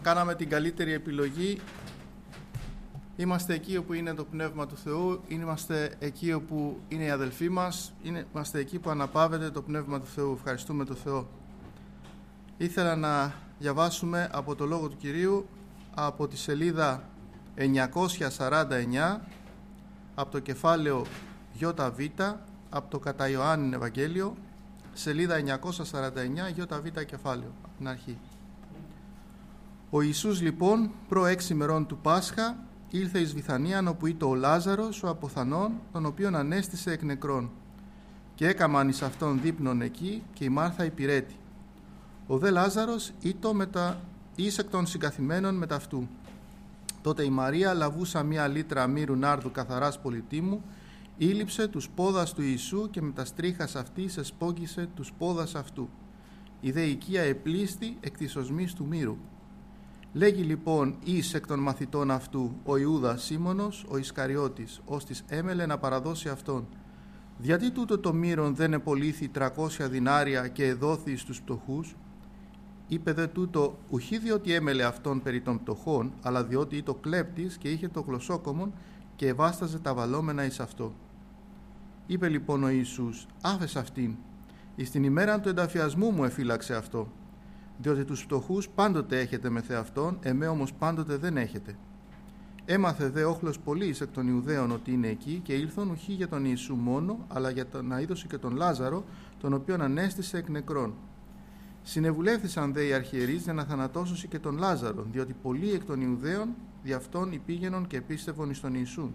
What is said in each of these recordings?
Κάναμε την καλύτερη επιλογή. Είμαστε εκεί όπου είναι το Πνεύμα του Θεού, είμαστε εκεί όπου είναι οι αδελφοί μας, είμαστε εκεί που αναπαύεται το Πνεύμα του Θεού. Ευχαριστούμε τον Θεό. Ήθελα να διαβάσουμε από το Λόγο του Κυρίου από τη σελίδα 949, από το κεφάλαιο ΙΒ, από το κατά Ιωάννην Ευαγγέλιο, σελίδα 949, ΙΒ κεφάλαιο, από την αρχή. Ο Ιησούς λοιπόν προ 6 ημερών του Πάσχα ήλθε εις Βηθανίαν, όπου ήτο ο Λάζαρος ο αποθανών, τον οποίον ανέστησε εκ νεκρών, και έκαμαν εις αυτόν δείπνον εκεί, και η Μάρθα υπηρέτη. Ο δε Λάζαρος ήτο εις εκ των συγκαθημένων μετ' αυτού. Τότε η Μαρία, λαβούσα μία λίτρα μύρου νάρδου καθαράς πολιτήμου, ήλυψε τους πόδας του Ιησού και με τα στρίχας αυτής εσπόγγισε τους πόδας αυτού. Η δε οικία επλήστη εκ της οσμής του μύρου. Λέγει λοιπόν εις εκ των μαθητών αυτού ο Ιούδας Σίμωνος, ο Ισκαριώτης, ώστις έμελε να παραδώσει αυτόν. Γιατί τούτο το μύρον δεν επολύθη 300 δινάρια και εδόθη στους πτωχούς? Είπε δε τούτο ουχή διότι έμελε αυτόν περί των πτωχών, αλλά διότι ήτο κλέπτης και είχε το γλωσσόκομον και εβάσταζε τα βαλόμενα εις αυτό. Είπε λοιπόν ο Ιησούς, άφες αυτήν, εις την ημέρα του ενταφιασμού μου εφύλαξε αυτό. Διότι τους φτωχούς πάντοτε έχετε με θεαυτόν, εμέ όμως πάντοτε δεν έχετε. Έμαθε δε όχλος πολλής εκ των Ιουδαίων ότι είναι εκεί, και ήλθον ουχή για τον Ιησού μόνο, αλλά για τον αείδωση και τον Λάζαρο, τον οποίον ανέστησε εκ νεκρών. Συνεβουλεύθησαν δε οι αρχιερείς για να θανατώσουν και τον Λάζαρο, διότι πολλοί εκ των Ιουδαίων δι' αυτόν υπήγαινον και επίστευον εις τον Ιησούν.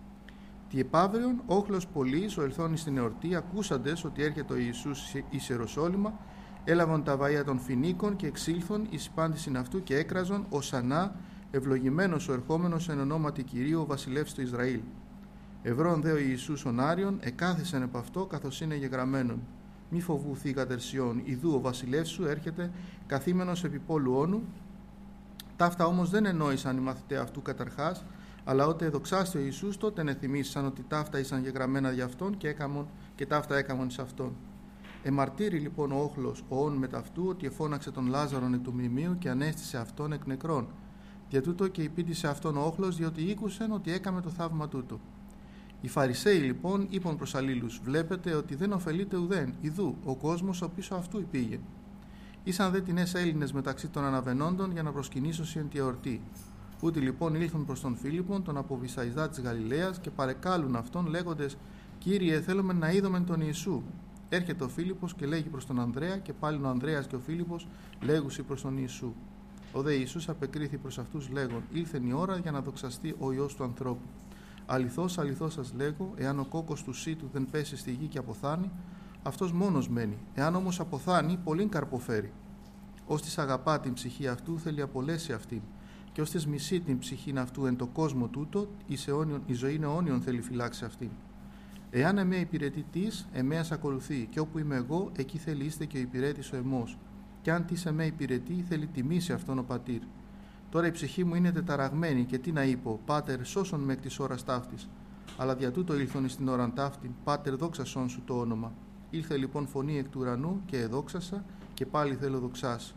Τι επαύριον όχλος πολλής ο ελθόν εις την εορτή, ακούσαντες ότι έρχεται ο Ιησούς εις Ιεροσόλυμα, έλαβαν τα βαΐα των φινίκων και εξήλθον εις πάντησιν αυτού και έκραζον οσανά, ευλογημένος ο ερχόμενος εν ονόματι Κυρίου, ο βασιλεύς του Ισραήλ. Ευρών δε ο Ιησούς ον Άριον, εκάθισεν επ' αυτό καθώς είναι γεγραμμένον. Μη φοβούθη κατερσιών, ιδού ο βασιλεύς σου έρχεται καθήμενος επί πόλου όνου. Ταύτα όμως δεν εννόησαν οι μαθηταί αυτού καταρχάς, αλλά ότε εδοξάστη ο Ιησούς, τότε ενεθυμίσαν ότι ταύτα ήσαν γεγραμμένα για αυτόν και ταύτα έκαμον εις αυτόν. Εμαρτύρει λοιπόν ο όχλος ο όν μετ' αυτού ότι εφώναξε τον Λάζαρον εκ του μνημείου και ανέστησε αυτόν εκ νεκρών. Δια τούτο και υπήντησε αυτόν ο όχλος, διότι ήκουσεν ότι έκαμε το θαύμα τούτο. Οι Φαρισαίοι λοιπόν είπαν προς αλλήλους, βλέπετε ότι δεν ωφελείται ουδέν, ιδού ο κόσμος ο πίσω αυτού υπήγε. Ήσαν δε τινές Έλληνες μεταξύ των αναβαινόντων για να προσκυνήσωσι εν τη εορτή. Ούτι λοιπόν ήλθον προς τον Φίλιππον, τον από Βυσσαϊδά της Γαλιλαίας, και παρεκάλουν αυτόν λέγοντες, Κύριε, θέλουμε να είδομεν τον Ιησού. Έρχεται ο Φίλιππος και λέγει προς τον Ανδρέα, και πάλι ο Ανδρέας και ο Φίλιππος λέγουσι προς τον Ιησού. Ο δε Ιησούς απεκρίθη προς αυτούς λέγον, ήλθεν η ώρα για να δοξαστεί ο Υιός του ανθρώπου. Αληθώς, αληθώς σας λέγω, εάν ο κόκκος του σύτου δεν πέσει στη γη και αποθάνει, αυτός μόνος μένει. Εάν όμως αποθάνει, πολλήν καρποφέρει. Ώστις αγαπά την ψυχή αυτού, θέλει απολέσει αυτήν. Και ώστις μισεί την ψυχήν αυτού εν το κόσμο τούτο, η ζωή αιώνιον θέλει φυλάξει αυτήν. Εάν εμέ υπηρετεί της, εμέας ακολουθεί, και όπου είμαι εγώ, εκεί θέλει είστε και ο υπηρέτης ο εμός. Και αν της εμέ υπηρετεί, θέλει τιμήσει αυτόν ο πατήρ. Τώρα η ψυχή μου είναι τεταραγμένη, και τι να είπω, Πάτερ, σώσον με εκ της ώρας ταύτης. Αλλά δια τούτο ήλθον εις την ώραν ταύτην, Πάτερ, δόξασον σου το όνομα. Ήλθε λοιπόν φωνή εκ του ουρανού, και εδόξασα, και πάλι θέλω δοξάσει.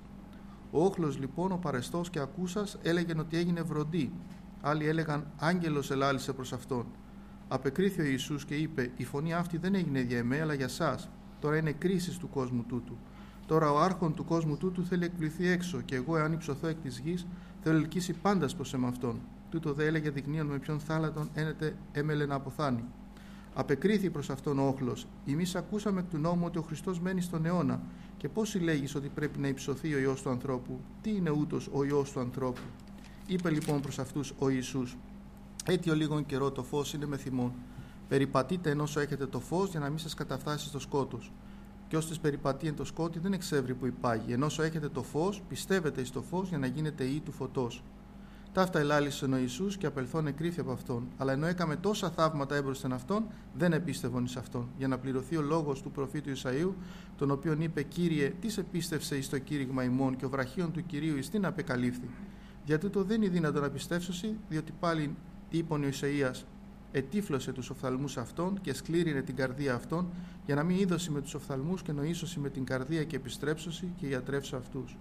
Ο όχλος λοιπόν, ο παρεστός και ακούσας, έλεγεν ότι έγινε βροντί. Άλλοι έλεγαν, άγγελος ελάλησε προς αυτόν. Απεκρίθη ο Ιησούς και είπε, η φωνή αυτή δεν έγινε για εμέ, αλλά για σας. Τώρα είναι κρίση του κόσμου τούτου. Τώρα ο άρχον του κόσμου τούτου θέλει εκπληθεί έξω, και εγώ, εάν υψωθώ εκ της γης, θέλω ελκύσει πάντας προς εμαυτόν. Τούτο δε έλεγε δεικνύον με ποιον θάλατον έμελε να αποθάνει. Απεκρίθη προς αυτόν ο όχλος. Εμείς ακούσαμε εκ του νόμου ότι ο Χριστός μένει στον αιώνα. Και πώς συλλέγεις ότι πρέπει να υψωθεί ο Υιός του ανθρώπου? Τι είναι ούτως ο Υιός του ανθρώπου? Είπε λοιπόν προς αυτούς ο Ιησούς, έτιο λίγον καιρό το φως είναι με θυμόν. Περιπατείτε ενώ έχετε το φως, για να μην σας καταφτάσει στο σκότος. Και ώστις περιπατεί εν το σκότι δεν εξεύρει που υπάγει. Ενώ έχετε το φως, πιστεύετε εις το φως για να γίνετε ιοί του φωτός. Ταύτα ελάλησε ο Ιησούς και απελθόν εκρίθη από αυτόν. Αλλά ενώ έκαμε τόσα θαύματα έμπροσθεν αυτόν, δεν επίστευον εις αυτόν. Για να πληρωθεί ο λόγος του προφήτου Ισαΐου, τον οποίον είπε, Κύριε, τι σε πίστευσε εις το κήρυγμα ημών, και ο βραχίων του Κυρίου εις την απεκαλύφθη. Για τούτο δεν είναι δύνατο να πιστεύσωση, διότι πάλι είπον ο Ισαΐας, ετύφλωσε τους οφθαλμούς αυτών και σκλήρινε την καρδία αυτών, για να μην είδωση με τους οφθαλμούς και νοήσωση με την καρδία και επιστρέψωση και ιατρεύσω αυτούς.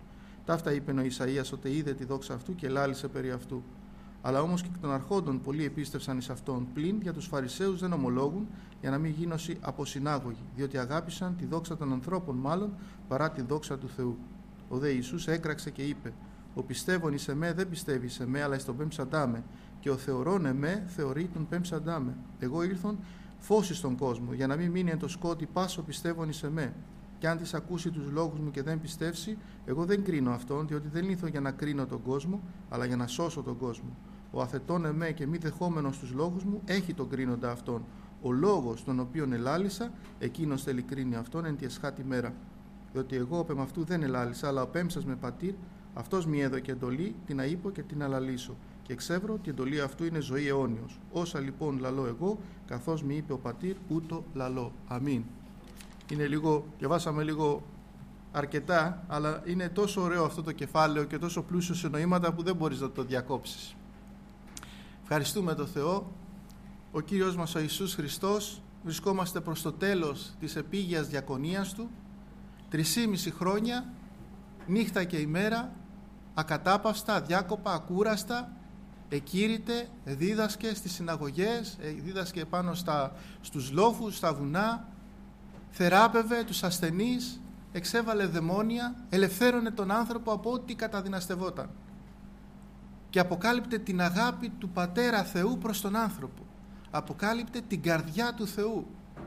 Ταύτα είπε ο Ισαΐας, ότι είδε τη δόξα αυτού και λάλησε περί αυτού. Αλλά όμως και εκ των αρχόντων πολλοί επίστευσαν εις αυτόν, πλην για τους Φαρισαίους δεν ομολόγουν, για να μην γίνωσι αποσυνάγωγοι, διότι αγάπησαν τη δόξα των ανθρώπων μάλλον παρά τη δόξα του Θεού. Ο δε Ιησούς έκραξε και είπε: Ο πιστεύων εις εμέ δεν πιστεύει εις εμέ, αλλά εις τον πέμψαντά, και ο θεωρών εμέ θεωρεί τον πέμψαντά. Εγώ ήρθον φως εις τον κόσμο, για να μην μείνει εν το σκότι πάσο πιστεύων εις εμέ. Και αν της ακούσει τους λόγους μου και δεν πιστεύσει, εγώ δεν κρίνω αυτόν, διότι δεν ήλθω για να κρίνω τον κόσμο, αλλά για να σώσω τον κόσμο. Ο αθετών εμέ και μη δεχόμενος τους λόγους μου έχει τον κρίνοντα αυτόν. Ο λόγος τον οποίον ελάλησα, εκείνος θέλει κρίνει αυτόν εν τη εσχάτη μέρα. Διότι εγώ επ' αυτού δεν ελάλησα, αλλά ο πέμψας με πατήρ, αυτός μη έδωκε εντολή, την αείπω και την αλαλήσω. Και εξεύρω ότι η εντολή αυτού είναι ζωή αιώνιος. Όσα λοιπόν λαλώ εγώ, καθώς μη είπε ο πατήρ, ούτω λαλώ. Αμήν. Είναι λίγο, διαβάσαμε λίγο αρκετά, αλλά είναι τόσο ωραίο αυτό το κεφάλαιο και τόσο πλούσιο σε νοήματα που δεν μπορείς να το διακόψεις. Ευχαριστούμε τον Θεό. Ο Κύριος μας ο Ιησούς Χριστός, βρισκόμαστε προς το τέλος της επίγειας διακονίας Του, 3,5 χρόνια, νύχτα και ημέρα, ακατάπαυστα, αδιάκοπα, ακούραστα, εκήρυτε, δίδασκε στις συναγωγές, δίδασκε πάνω στους λόφους, στα βουνά, θεράπευε τους ασθενείς, εξέβαλε δαιμόνια, ελευθέρωνε τον άνθρωπο από ό,τι καταδυναστευόταν και αποκάλυπτε την αγάπη του Πατέρα Θεού προς τον άνθρωπο. Αποκάλυπτε την καρδιά του Θεού.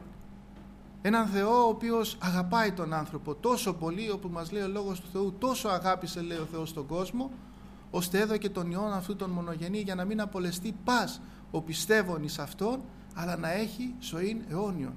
Έναν Θεό ο οποίος αγαπάει τον άνθρωπο τόσο πολύ, όπου μας λέει ο Λόγος του Θεού, τόσο αγάπησε, λέει ο Θεός, τον κόσμο, ώστε έδωκε τον Υιόν αυτού τον μονογενή, για να μην απολεστεί πας ο πιστεύων εις Αυτόν, αλλά να έχει ζωήν αιώνιον.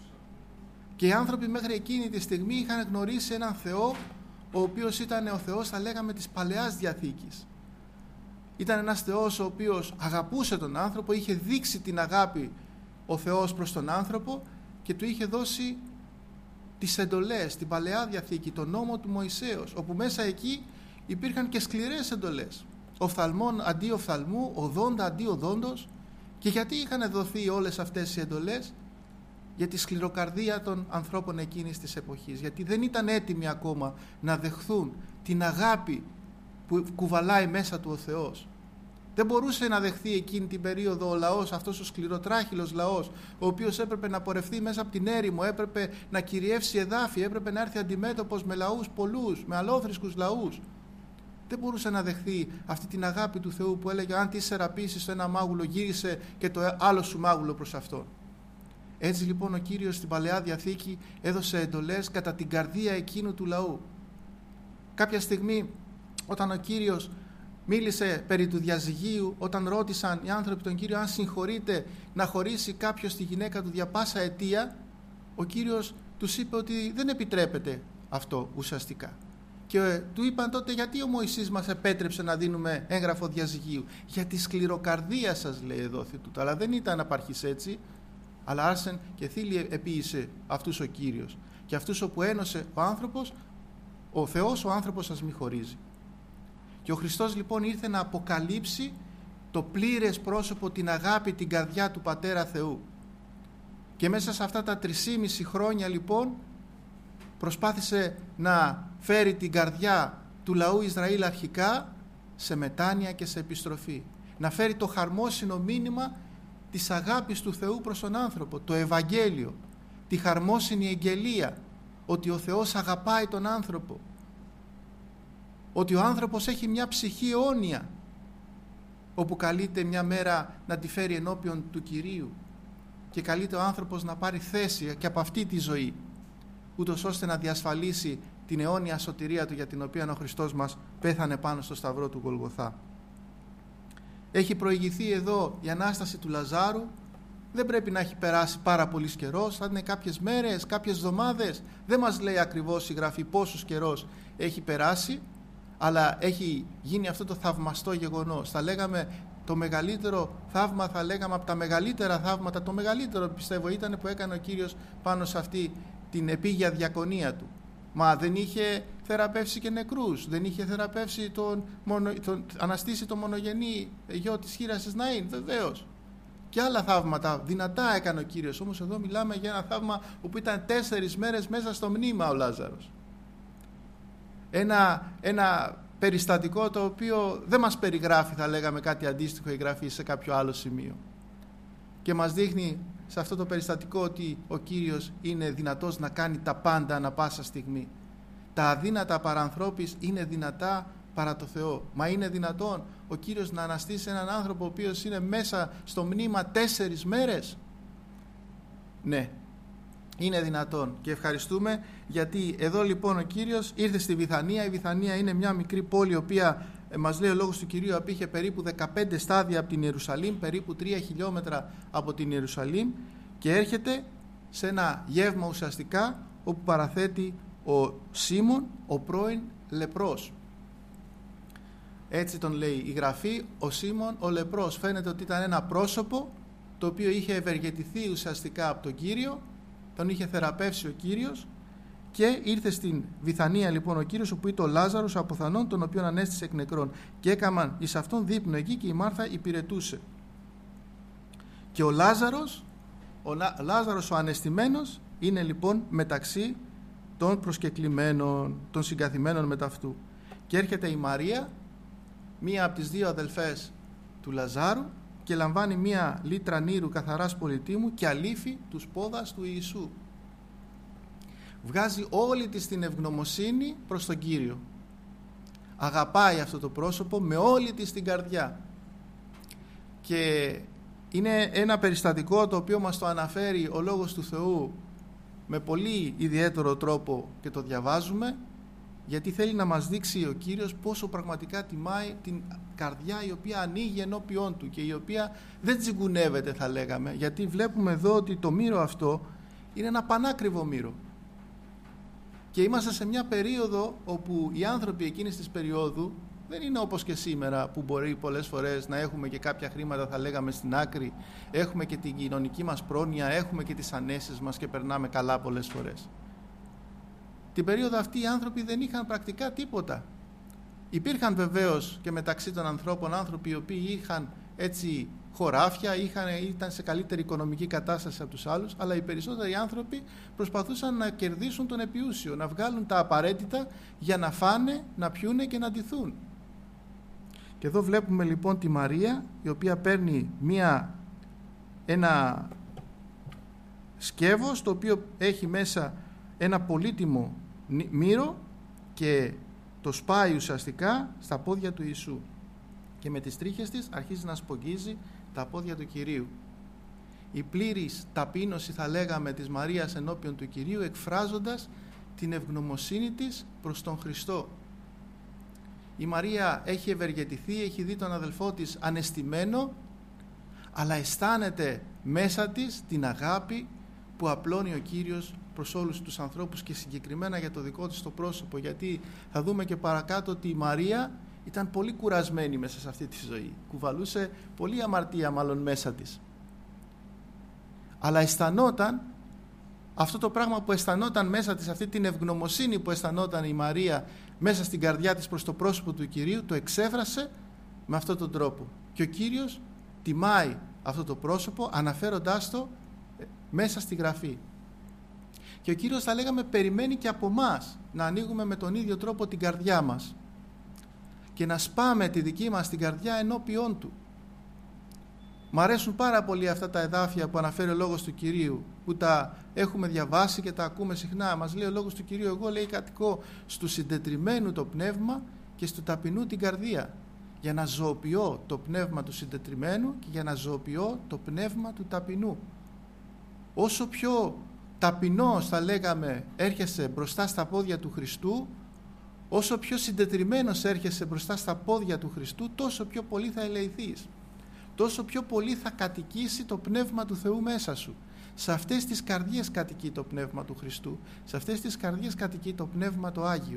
Και οι άνθρωποι μέχρι εκείνη τη στιγμή είχαν γνωρίσει έναν Θεό, ο οποίος ήταν ο Θεός, θα λέγαμε, της Παλαιάς Διαθήκης. Ήταν ένας Θεός ο οποίος αγαπούσε τον άνθρωπο, είχε δείξει την αγάπη ο Θεός προς τον άνθρωπο και του είχε δώσει τις εντολές, την Παλαιά Διαθήκη, τον νόμο του Μωυσέως, όπου μέσα εκεί υπήρχαν και σκληρές εντολές. Οφθαλμόν αντί οφθαλμού, οδόντα αντί οδόντος. Και γιατί είχαν δοθεί όλες αυτές οι εντολές? Για τη σκληροκαρδία των ανθρώπων εκείνης της εποχής, γιατί δεν ήταν έτοιμοι ακόμα να δεχθούν την αγάπη που κουβαλάει μέσα του ο Θεός. Δεν μπορούσε να δεχθεί εκείνη την περίοδο ο λαός, αυτός ο σκληροτράχυλος λαός, ο οποίος έπρεπε να πορευτεί μέσα από την έρημο, έπρεπε να κυριεύσει εδάφη, έπρεπε να έρθει αντιμέτωπος με λαούς πολλούς, με αλόθρησκους λαούς. Δεν μπορούσε να δεχθεί αυτή την αγάπη του Θεού που έλεγε: αν τις σεραπήσεις το ένα μάγουλο, γύρισε και το άλλο σου μάγουλο προς αυτό. Έτσι λοιπόν ο Κύριος στην Παλαιά Διαθήκη έδωσε εντολές κατά την καρδία εκείνου του λαού. Κάποια στιγμή, όταν ο Κύριος μίλησε περί του διαζυγίου, όταν ρώτησαν οι άνθρωποι τον Κύριο αν συγχωρείται να χωρίσει κάποιος τη γυναίκα του δια πάσα αιτία, ο Κύριος τους είπε ότι δεν επιτρέπεται αυτό ουσιαστικά. Και του είπαν τότε: γιατί ο Μωυσής μας επέτρεψε να δίνουμε έγγραφο διαζυγίου? Για τη σκληροκαρδία σας, λέει, εδόθη τούτο. Αλλά δεν ήταν απαρχής έτσι, αλλά άρσεν και θήλυ επίησε αυτούς ο Κύριος. Και αυτούς όπου ένωσε ο άνθρωπος, ο Θεός, ο άνθρωπος σας μη χωρίζει. Και ο Χριστός λοιπόν ήρθε να αποκαλύψει το πλήρες πρόσωπο, την αγάπη, την καρδιά του Πατέρα Θεού. Και μέσα σε αυτά τα 3,5 χρόνια λοιπόν προσπάθησε να φέρει την καρδιά του λαού Ισραήλ αρχικά σε μετάνοια και σε επιστροφή. Να φέρει το χαρμόσυνο μήνυμα της αγάπης του Θεού προς τον άνθρωπο, το Ευαγγέλιο, τη χαρμόσυνη εγγελία, ότι ο Θεός αγαπάει τον άνθρωπο, ότι ο άνθρωπος έχει μια ψυχή αιώνια, όπου καλείται μια μέρα να τη φέρει ενώπιον του Κυρίου και καλείται ο άνθρωπος να πάρει θέση και από αυτή τη ζωή, ούτως ώστε να διασφαλίσει την αιώνια σωτηρία του, για την οποία ο Χριστός μας πέθανε πάνω στο σταυρό του Γολγοθά. Έχει προηγηθεί εδώ η Ανάσταση του Λαζάρου. Δεν πρέπει να έχει περάσει πάρα πολύς καιρός, θα είναι κάποιες μέρες, κάποιες εβδομάδες. Δεν μας λέει ακριβώς η Γραφή πόσος καιρός έχει περάσει, αλλά έχει γίνει αυτό το θαυμαστό γεγονός. Θα λέγαμε το μεγαλύτερο θαύμα, θα λέγαμε από τα μεγαλύτερα θαύματα, το μεγαλύτερο πιστεύω ήταν που έκανε ο Κύριος πάνω σε αυτή την επίγεια διακονία του. Μα δεν είχε θεραπεύσει και νεκρούς, δεν είχε θεραπεύσει αναστήσει τον μονογενή γιο της χήρας της Ναΐν, βεβαίως. Και άλλα θαύματα δυνατά έκανε ο Κύριος, όμως εδώ μιλάμε για ένα θαύμα όπου ήταν 4 μέρες μέσα στο μνήμα ο Λάζαρος. ένα περιστατικό το οποίο δεν μας περιγράφει, θα λέγαμε, κάτι αντίστοιχο η Γραφή σε κάποιο άλλο σημείο. Και μας δείχνει σε αυτό το περιστατικό ότι ο Κύριος είναι δυνατός να κάνει τα πάντα ανα πάσα στιγμή. Τα αδύνατα παρανθρώπης είναι δυνατά παρά το Θεό. Μα είναι δυνατόν ο Κύριος να αναστήσει έναν άνθρωπο ο οποίος είναι μέσα στο μνήμα 4 μέρες? Ναι, είναι δυνατόν, και ευχαριστούμε, γιατί εδώ λοιπόν ο Κύριος ήρθε στη Βηθανία. Η Βηθανία είναι μια μικρή πόλη, η οποία μας λέει ο λόγος του Κυρίου απήχε περίπου 15 στάδια από την Ιερουσαλήμ, περίπου 3 χιλιόμετρα από την Ιερουσαλήμ, και έρχεται σε ένα γεύμα ουσιαστικά όπου παραθέτει ο Σίμων, ο πρώην λεπρός. Έτσι τον λέει η Γραφή, ο Σίμων ο λεπρός. Φαίνεται ότι ήταν ένα πρόσωπο το οποίο είχε ευεργετηθεί ουσιαστικά από τον Κύριο, τον είχε θεραπεύσει ο Κύριος, και ήρθε στην Βηθανία λοιπόν ο Κύριος, όπου ήταν ο Λάζαρος αποθανών, τον οποίον ανέστησε εκ νεκρών, και έκαμαν εις αυτόν δείπνο εκεί, και η Μάρθα υπηρετούσε. Και ο Λάζαρος ο ανεστημένος είναι λοιπόν μεταξύ των προσκεκλημένων, των συγκαθημένων μετά αυτού. Και έρχεται η Μαρία, μία από τις 2 αδελφές του Λαζάρου, και λαμβάνει μία λίτρα νήρου καθαράς πολυτίμου και αλήφει τους πόδας του Ιησού. Βγάζει όλη της την ευγνωμοσύνη προς τον Κύριο. Αγαπάει αυτό το πρόσωπο με όλη της την καρδιά. Και είναι ένα περιστατικό το οποίο μας το αναφέρει ο Λόγος του Θεού με πολύ ιδιαίτερο τρόπο, και το διαβάζουμε, γιατί θέλει να μας δείξει ο Κύριος πόσο πραγματικά τιμάει την καρδιά η οποία ανοίγει ενώπιόν του και η οποία δεν τσιγκουνεύεται, θα λέγαμε, γιατί βλέπουμε εδώ ότι το μύρο αυτό είναι ένα πανάκριβο μύρο. Και είμαστε σε μια περίοδο όπου οι άνθρωποι εκείνης της περίοδου δεν είναι όπως και σήμερα, που μπορεί πολλές φορές να έχουμε και κάποια χρήματα, θα λέγαμε, στην άκρη, έχουμε και την κοινωνική μας πρόνοια, έχουμε και τις ανέσεις μας και περνάμε καλά πολλές φορές. Την περίοδο αυτή οι άνθρωποι δεν είχαν πρακτικά τίποτα. Υπήρχαν βεβαίως και μεταξύ των ανθρώπων άνθρωποι οι οποίοι είχαν έτσι χωράφια, ήταν σε καλύτερη οικονομική κατάσταση από τους άλλους, αλλά οι περισσότεροι άνθρωποι προσπαθούσαν να κερδίσουν τον επιούσιο, να βγάλουν τα απαραίτητα για να φάνε, να πιούνε και να ντυθούν. Και εδώ βλέπουμε λοιπόν τη Μαρία, η οποία παίρνει ένα σκεύος το οποίο έχει μέσα ένα πολύτιμο μύρο, και το σπάει ουσιαστικά στα πόδια του Ιησού, και με τις τρίχες της αρχίζει να σπογγίζει τα πόδια του Κυρίου. Η πλήρης ταπείνωση, θα λέγαμε, της Μαρίας ενώπιον του Κυρίου, εκφράζοντας την ευγνωμοσύνη της προς τον Χριστό. Η Μαρία έχει ευεργετηθεί, έχει δει τον αδελφό της ανεστημένο, αλλά αισθάνεται μέσα της την αγάπη που απλώνει ο Κύριος προς όλους τους ανθρώπους, και συγκεκριμένα για το δικό της το πρόσωπο, γιατί θα δούμε και παρακάτω ότι η Μαρία ήταν πολύ κουρασμένη μέσα σε αυτή τη ζωή, κουβαλούσε πολύ αμαρτία μάλλον μέσα της, αλλά αισθανόταν αυτό το πράγμα που αισθανόταν μέσα της, αυτή την ευγνωμοσύνη που αισθανόταν η Μαρία μέσα στην καρδιά της προς το πρόσωπο του Κυρίου, το εξέφρασε με αυτόν τον τρόπο, και ο Κύριος τιμάει αυτό το πρόσωπο αναφέροντάς το μέσα στη Γραφή. Και ο Κύριος, θα λέγαμε, περιμένει και από μας να ανοίγουμε με τον ίδιο τρόπο την καρδιά μας και να σπάμε τη δική μας την καρδιά ενώπιόν Του. Μ' αρέσουν πάρα πολύ αυτά τα εδάφια που αναφέρει ο Λόγος του Κυρίου, που τα έχουμε διαβάσει και τα ακούμε συχνά. Μας λέει ο Λόγος του Κυρίου, εγώ, λέει, κατοικώ στου συντετριμένου το πνεύμα και στου ταπεινού την καρδία, για να ζωοποιώ το πνεύμα του συντετριμένου και για να ζωοποιώ το πνεύμα του ταπεινού. Όσο πιο ταπεινός, θα λέγαμε, έρχεσαι μπροστά στα πόδια του Χριστού, όσο πιο συντετριμμένος έρχεσαι μπροστά στα πόδια του Χριστού, τόσο πιο πολύ θα ελεηθείς, τόσο πιο πολύ θα κατοικήσει το Πνεύμα του Θεού μέσα σου. Σε αυτές τις καρδιές κατοικεί το Πνεύμα του Χριστού, σε αυτές τις καρδιές κατοικεί το Πνεύμα το Άγιο.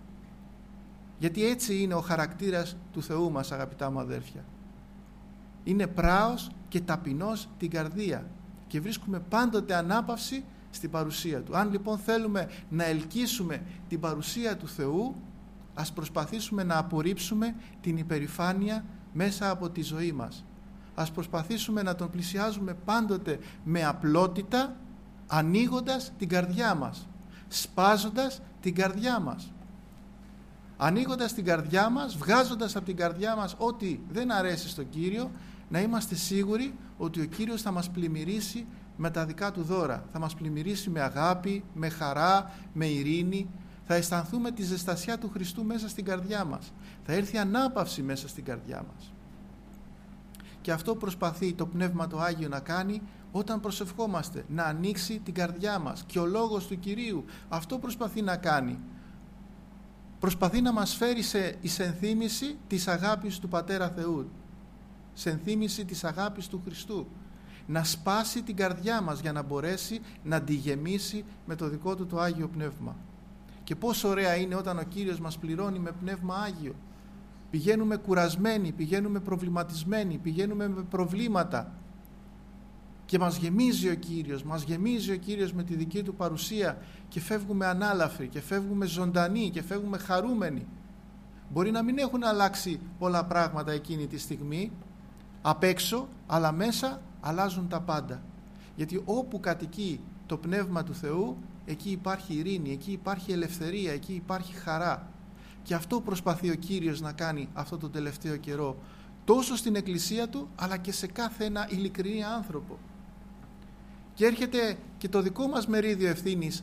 Γιατί έτσι είναι ο χαρακτήρας του Θεού μας, αγαπητά μου αδέρφια. Είναι πράος και ταπεινός την καρδία, και βρίσκουμε πάντοτε ανάπαυση στην παρουσία Του. Αν λοιπόν θέλουμε να ελκύσουμε την παρουσία του Θεού, ας προσπαθήσουμε να απορρίψουμε την υπερηφάνεια μέσα από τη ζωή μας. Ας προσπαθήσουμε να Τον πλησιάζουμε πάντοτε με απλότητα, ανοίγοντας την καρδιά μας, σπάζοντας την καρδιά μας. ανοίγοντας την καρδιά μας, βγάζοντας από την καρδιά μας ό,τι δεν αρέσει στον Κύριο, να είμαστε σίγουροι ότι ο Κύριος θα μας πλημμυρίσει με τα δικά του δώρα. Θα μας πλημμυρίσει με αγάπη, με χαρά, με ειρήνη. Θα αισθανθούμε τη ζεστασιά του Χριστού μέσα στην καρδιά μας. Θα έρθει ανάπαυση μέσα στην καρδιά μας. Και αυτό προσπαθεί το Πνεύμα το Άγιο να κάνει όταν προσευχόμαστε, να ανοίξει την καρδιά μας. Και ο Λόγος του Κυρίου αυτό προσπαθεί να κάνει. Προσπαθεί να μας φέρει σε ενθύμηση της αγάπης του Πατέρα Θεού, σε ενθύμηση της αγάπης του Χριστού, να σπάσει την καρδιά μας για να μπορέσει να τη γεμίσει με το δικό του το Άγιο Πνεύμα. Και πόσο ωραία είναι όταν ο Κύριος μας πληρώνει με Πνεύμα Άγιο. Πηγαίνουμε κουρασμένοι, πηγαίνουμε προβληματισμένοι, πηγαίνουμε με προβλήματα και μας γεμίζει ο Κύριος με τη δική του παρουσία και φεύγουμε ανάλαφροι και φεύγουμε ζωντανοί και φεύγουμε χαρούμενοι. Μπορεί να μην έχουν αλλάξει πολλά πράγματα εκείνη τη στιγμή απ' έξω, αλλά μέσα αλλάζουν τα πάντα. Γιατί όπου κατοικεί το Πνεύμα του Θεού, εκεί υπάρχει ειρήνη, εκεί υπάρχει ελευθερία, εκεί υπάρχει χαρά. Και αυτό προσπαθεί ο Κύριος να κάνει αυτό το τελευταίο καιρό, τόσο στην Εκκλησία Του, αλλά και σε κάθε ένα ειλικρινή άνθρωπο. Και έρχεται και το δικό μας μερίδιο ευθύνης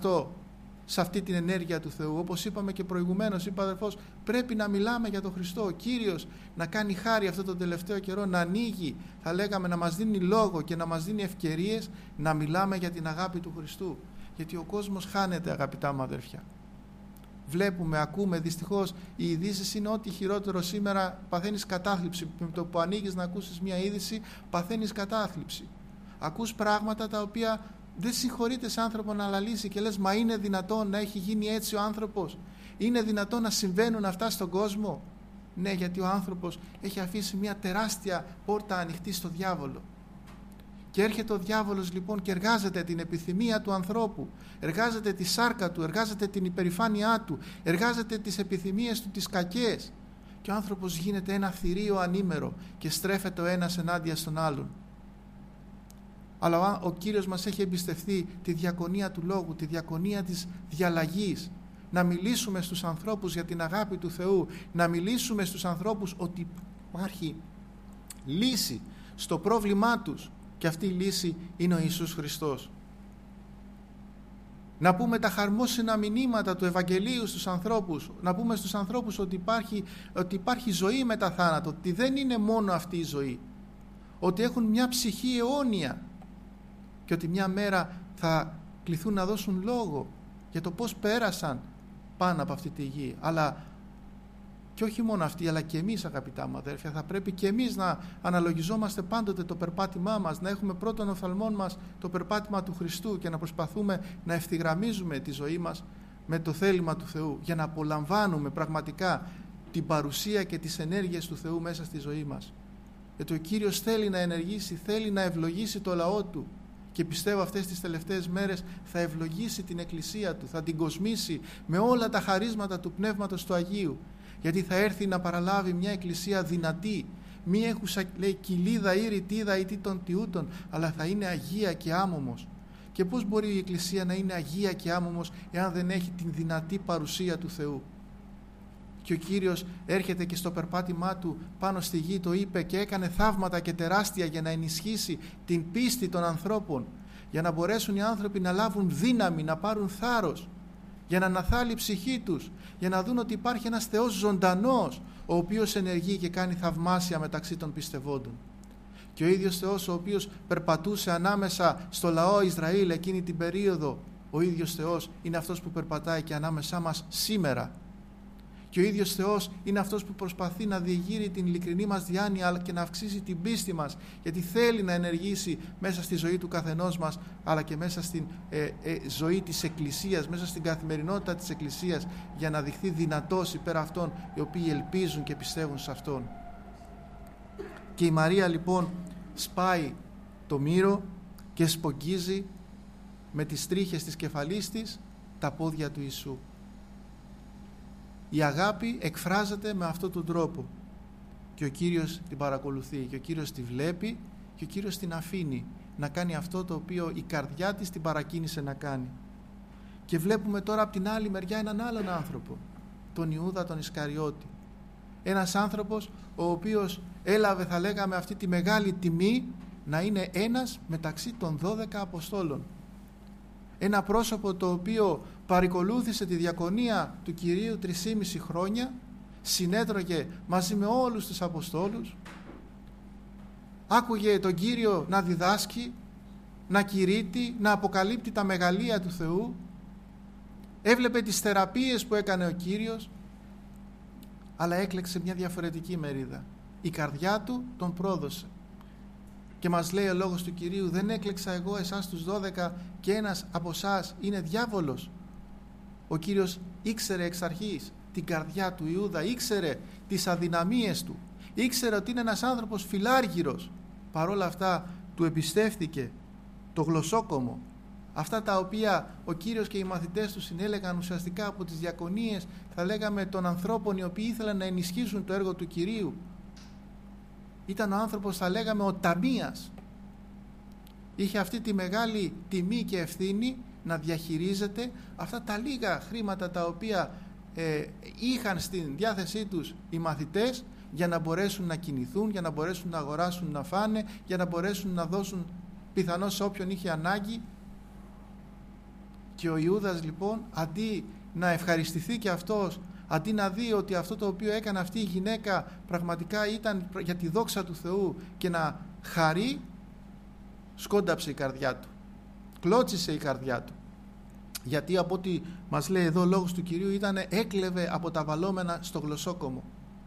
σε αυτή την ενέργεια του Θεού. Όπως είπαμε και προηγουμένως, είπε ο αδερφός, πρέπει να μιλάμε για τον Χριστό. Ο Κύριος να κάνει χάρη αυτό το τελευταίο καιρό, να ανοίγει, θα λέγαμε, να μας δίνει λόγο και να μας δίνει ευκαιρίες να μιλάμε για την αγάπη του Χριστού. Γιατί ο κόσμος χάνεται, αγαπητά μου αδέρφια. Βλέπουμε, ακούμε, δυστυχώς οι ειδήσεις είναι ό,τι χειρότερο σήμερα. Παθαίνεις κατάθλιψη. Με το που ανοίγεις να ακούσεις μια είδηση, παθαίνεις κατάθλιψη. Ακούς πράγματα τα οποία δεν συγχωρείται σε άνθρωπο να αναλύσει και λες, μα είναι δυνατόν να έχει γίνει έτσι ο άνθρωπος? Είναι δυνατόν να συμβαίνουν αυτά στον κόσμο? Ναι, γιατί ο άνθρωπος έχει αφήσει μια τεράστια πόρτα ανοιχτή στο διάβολο. Και έρχεται ο διάβολος λοιπόν και εργάζεται την επιθυμία του ανθρώπου, εργάζεται τη σάρκα του, εργάζεται την υπερηφάνειά του, εργάζεται τις επιθυμίες του τις κακές. Και ο άνθρωπος γίνεται ένα θηρίο ανήμερο και στρέφεται ο ένας ενάντια στον άλλον. Αλλά ο Κύριος μας έχει εμπιστευτεί τη διακονία του Λόγου, τη διακονία της διαλλαγής. Να μιλήσουμε στους ανθρώπους για την αγάπη του Θεού, να μιλήσουμε στους ανθρώπους ότι υπάρχει λύση στο πρόβλημά τους και αυτή η λύση είναι ο Ιησούς Χριστός. Να πούμε τα χαρμόσυνα μηνύματα του Ευαγγελίου στους ανθρώπους, να πούμε στους ανθρώπους ότι υπάρχει ζωή μετά θάνατο, ότι δεν είναι μόνο αυτή η ζωή, ότι έχουν μια ψυχή αιώνια και ότι μια μέρα θα κληθούν να δώσουν λόγο για το πώς πέρασαν πάνω από αυτή τη γη. Αλλά και όχι μόνο αυτοί, αλλά και εμείς, αγαπητά μου αδέρφια, θα πρέπει και εμείς να αναλογιζόμαστε πάντοτε το περπάτημά μας, να έχουμε πρώτον οφθαλμόν μας το περπάτημα του Χριστού και να προσπαθούμε να ευθυγραμμίζουμε τη ζωή μας με το θέλημα του Θεού, για να απολαμβάνουμε πραγματικά την παρουσία και τις ενέργειες του Θεού μέσα στη ζωή μας. Γιατί ο Κύριος θέλει να ενεργήσει, θέλει να ευλογήσει το λαό Του. Και πιστεύω αυτές τις τελευταίες μέρες θα ευλογήσει την Εκκλησία Του, θα την κοσμήσει με όλα τα χαρίσματα του Πνεύματος του Αγίου. Γιατί θα έρθει να παραλάβει μια Εκκλησία δυνατή, μη έχουσα, λέει, κοιλίδα ή ρητίδα ή τι των τιούτων, αλλά θα είναι αγία και άμωμος. Και πώς μπορεί η Εκκλησία να είναι αγία και άμωμος εάν δεν έχει την δυνατή παρουσία του Θεού? Και ο Κύριος έρχεται και στο περπάτημά Του πάνω στη γη, το είπε και έκανε θαύματα και τεράστια για να ενισχύσει την πίστη των ανθρώπων, για να μπορέσουν οι άνθρωποι να λάβουν δύναμη, να πάρουν θάρρος, για να αναθάλει η ψυχή τους, για να δουν ότι υπάρχει ένας Θεός ζωντανός, ο οποίος ενεργεί και κάνει θαυμάσια μεταξύ των πιστευόντων. Και ο ίδιος Θεός, ο οποίος περπατούσε ανάμεσα στο λαό Ισραήλ εκείνη την περίοδο, ο ίδιος Θεός είναι αυτός που περπατάει και ανάμεσά μας σήμερα. Και ο ίδιος Θεός είναι αυτός που προσπαθεί να διεγείρει την ειλικρινή μας διάνοια και να αυξήσει την πίστη μας, γιατί θέλει να ενεργήσει μέσα στη ζωή του καθενός μας, αλλά και μέσα στην ζωή της Εκκλησίας, μέσα στην καθημερινότητα της Εκκλησίας, για να δειχθεί δυνατός υπέρ αυτών οι οποίοι ελπίζουν και πιστεύουν σε Αυτόν. Και η Μαρία λοιπόν σπάει το μύρο και σπογγίζει με τις τρίχες της κεφαλής της τα πόδια του Ιησού. Η αγάπη εκφράζεται με αυτόν τον τρόπο και ο Κύριος την παρακολουθεί και ο Κύριος τη βλέπει και ο Κύριος την αφήνει να κάνει αυτό το οποίο η καρδιά της την παρακίνησε να κάνει. Και βλέπουμε τώρα από την άλλη μεριά έναν άλλον άνθρωπο, τον Ιούδα τον Ισκαριώτη. Ένας άνθρωπος ο οποίος έλαβε, θα λέγαμε, αυτή τη μεγάλη τιμή να είναι ένας μεταξύ των 12 Αποστόλων. Ένα πρόσωπο το οποίο παρακολούθησε τη διακονία του Κυρίου 3,5 χρόνια, συνέτρωγε μαζί με όλους τους Αποστόλους, άκουγε τον Κύριο να διδάσκει, να κηρύττει, να αποκαλύπτει τα μεγαλεία του Θεού, έβλεπε τις θεραπείες που έκανε ο Κύριος, αλλά έκλεξε μια διαφορετική μερίδα. Η καρδιά του τον πρόδωσε. Και μας λέει ο λόγος του Κυρίου: δεν έκλεξα εγώ εσάς τους 12 και ένας από εσάς είναι διάβολος? Ο Κύριος ήξερε εξ αρχής την καρδιά του Ιούδα, ήξερε τις αδυναμίες του, ήξερε ότι είναι ένας άνθρωπος φιλάργυρος. Παρόλα αυτά του εμπιστεύτηκε το γλωσσόκομο, αυτά τα οποία ο Κύριος και οι μαθητές του συνέλεγαν ουσιαστικά από τις διακονίες, θα λέγαμε, των ανθρώπων οι οποίοι ήθελαν να ενισχύσουν το έργο του Κυρίου. Ήταν ο άνθρωπος, θα λέγαμε, ο ταμείας. Είχε αυτή τη μεγάλη τιμή και ευθύνη να διαχειρίζεται αυτά τα λίγα χρήματα τα οποία είχαν στην διάθεσή τους οι μαθητές, για να μπορέσουν να κινηθούν, για να μπορέσουν να αγοράσουν να φάνε, για να μπορέσουν να δώσουν πιθανώς σε όποιον είχε ανάγκη. Και ο Ιούδας λοιπόν, αντί να ευχαριστηθεί και αυτός, αντί να δει ότι αυτό το οποίο έκανε αυτή η γυναίκα πραγματικά ήταν για τη δόξα του Θεού και να χαρεί, σκόνταψε η καρδιά του, κλώτσισε η καρδιά του. Γιατί από ό,τι μας λέει εδώ ο λόγος του Κυρίου έκλεβε από τα βαλόμενα στο γλωσσόκομο.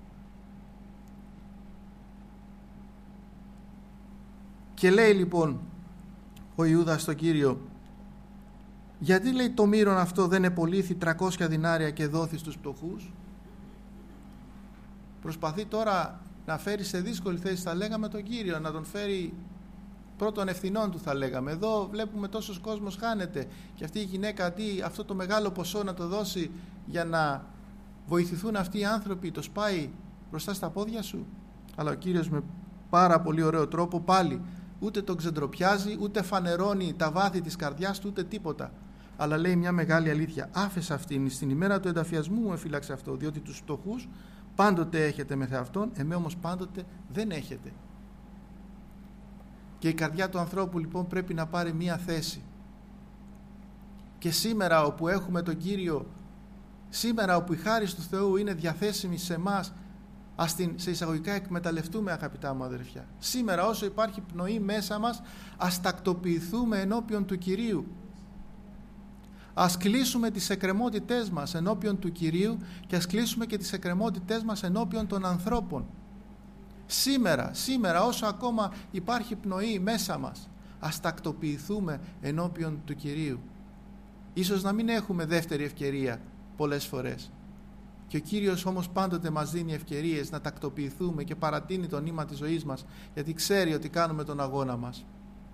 Και λέει λοιπόν ο Ιούδας στον Κύριο: γιατί, λέει, το μύρον αυτό δεν επολύθη 300 δινάρια και δόθη στους πτωχούς? Προσπαθεί τώρα να φέρει σε δύσκολη θέση, θα λέγαμε, τον Κύριο, να τον φέρει πρώτων ευθυνών του, θα λέγαμε. Εδώ βλέπουμε τόσος κόσμος χάνεται και αυτή η γυναίκα, αντί αυτό το μεγάλο ποσό να το δώσει για να βοηθηθούν αυτοί οι άνθρωποι, το σπάει μπροστά στα πόδια σου. Αλλά ο Κύριος με πάρα πολύ ωραίο τρόπο πάλι ούτε τον ξεντροπιάζει, ούτε φανερώνει τα βάθη της καρδιάς του, ούτε τίποτα. Αλλά λέει μια μεγάλη αλήθεια: άφεσα αυτήν, στην ημέρα του ενταφιασμού μου εφύλαξε αυτό, διότι τους φτωχούς πάντοτε έχετε με αυτόν, εμέ όμως πάντοτε δεν έχετε. Και η καρδιά του ανθρώπου λοιπόν πρέπει να πάρει μια θέση. Και σήμερα όπου έχουμε τον Κύριο, σήμερα όπου η χάρις του Θεού είναι διαθέσιμη σε εμάς, ας την σε εισαγωγικά εκμεταλλευτούμε, αγαπητά μου αδερφιά. Σήμερα όσο υπάρχει πνοή μέσα μας, ας τακτοποιηθούμε ενώπιον του Κυρίου. Ας κλείσουμε τις εκκρεμότητές μας ενώπιον του Κυρίου και ας κλείσουμε και τις εκκρεμότητές μας ενώπιον των ανθρώπων. Σήμερα όσο ακόμα υπάρχει πνοή μέσα μας, ας τακτοποιηθούμε ενώπιον του Κυρίου. Ίσως να μην έχουμε δεύτερη ευκαιρία πολλές φορές. Και ο Κύριος όμως πάντοτε μας δίνει ευκαιρίες να τακτοποιηθούμε και παρατείνει το νήμα της ζωής μας, γιατί ξέρει ότι κάνουμε τον αγώνα μας.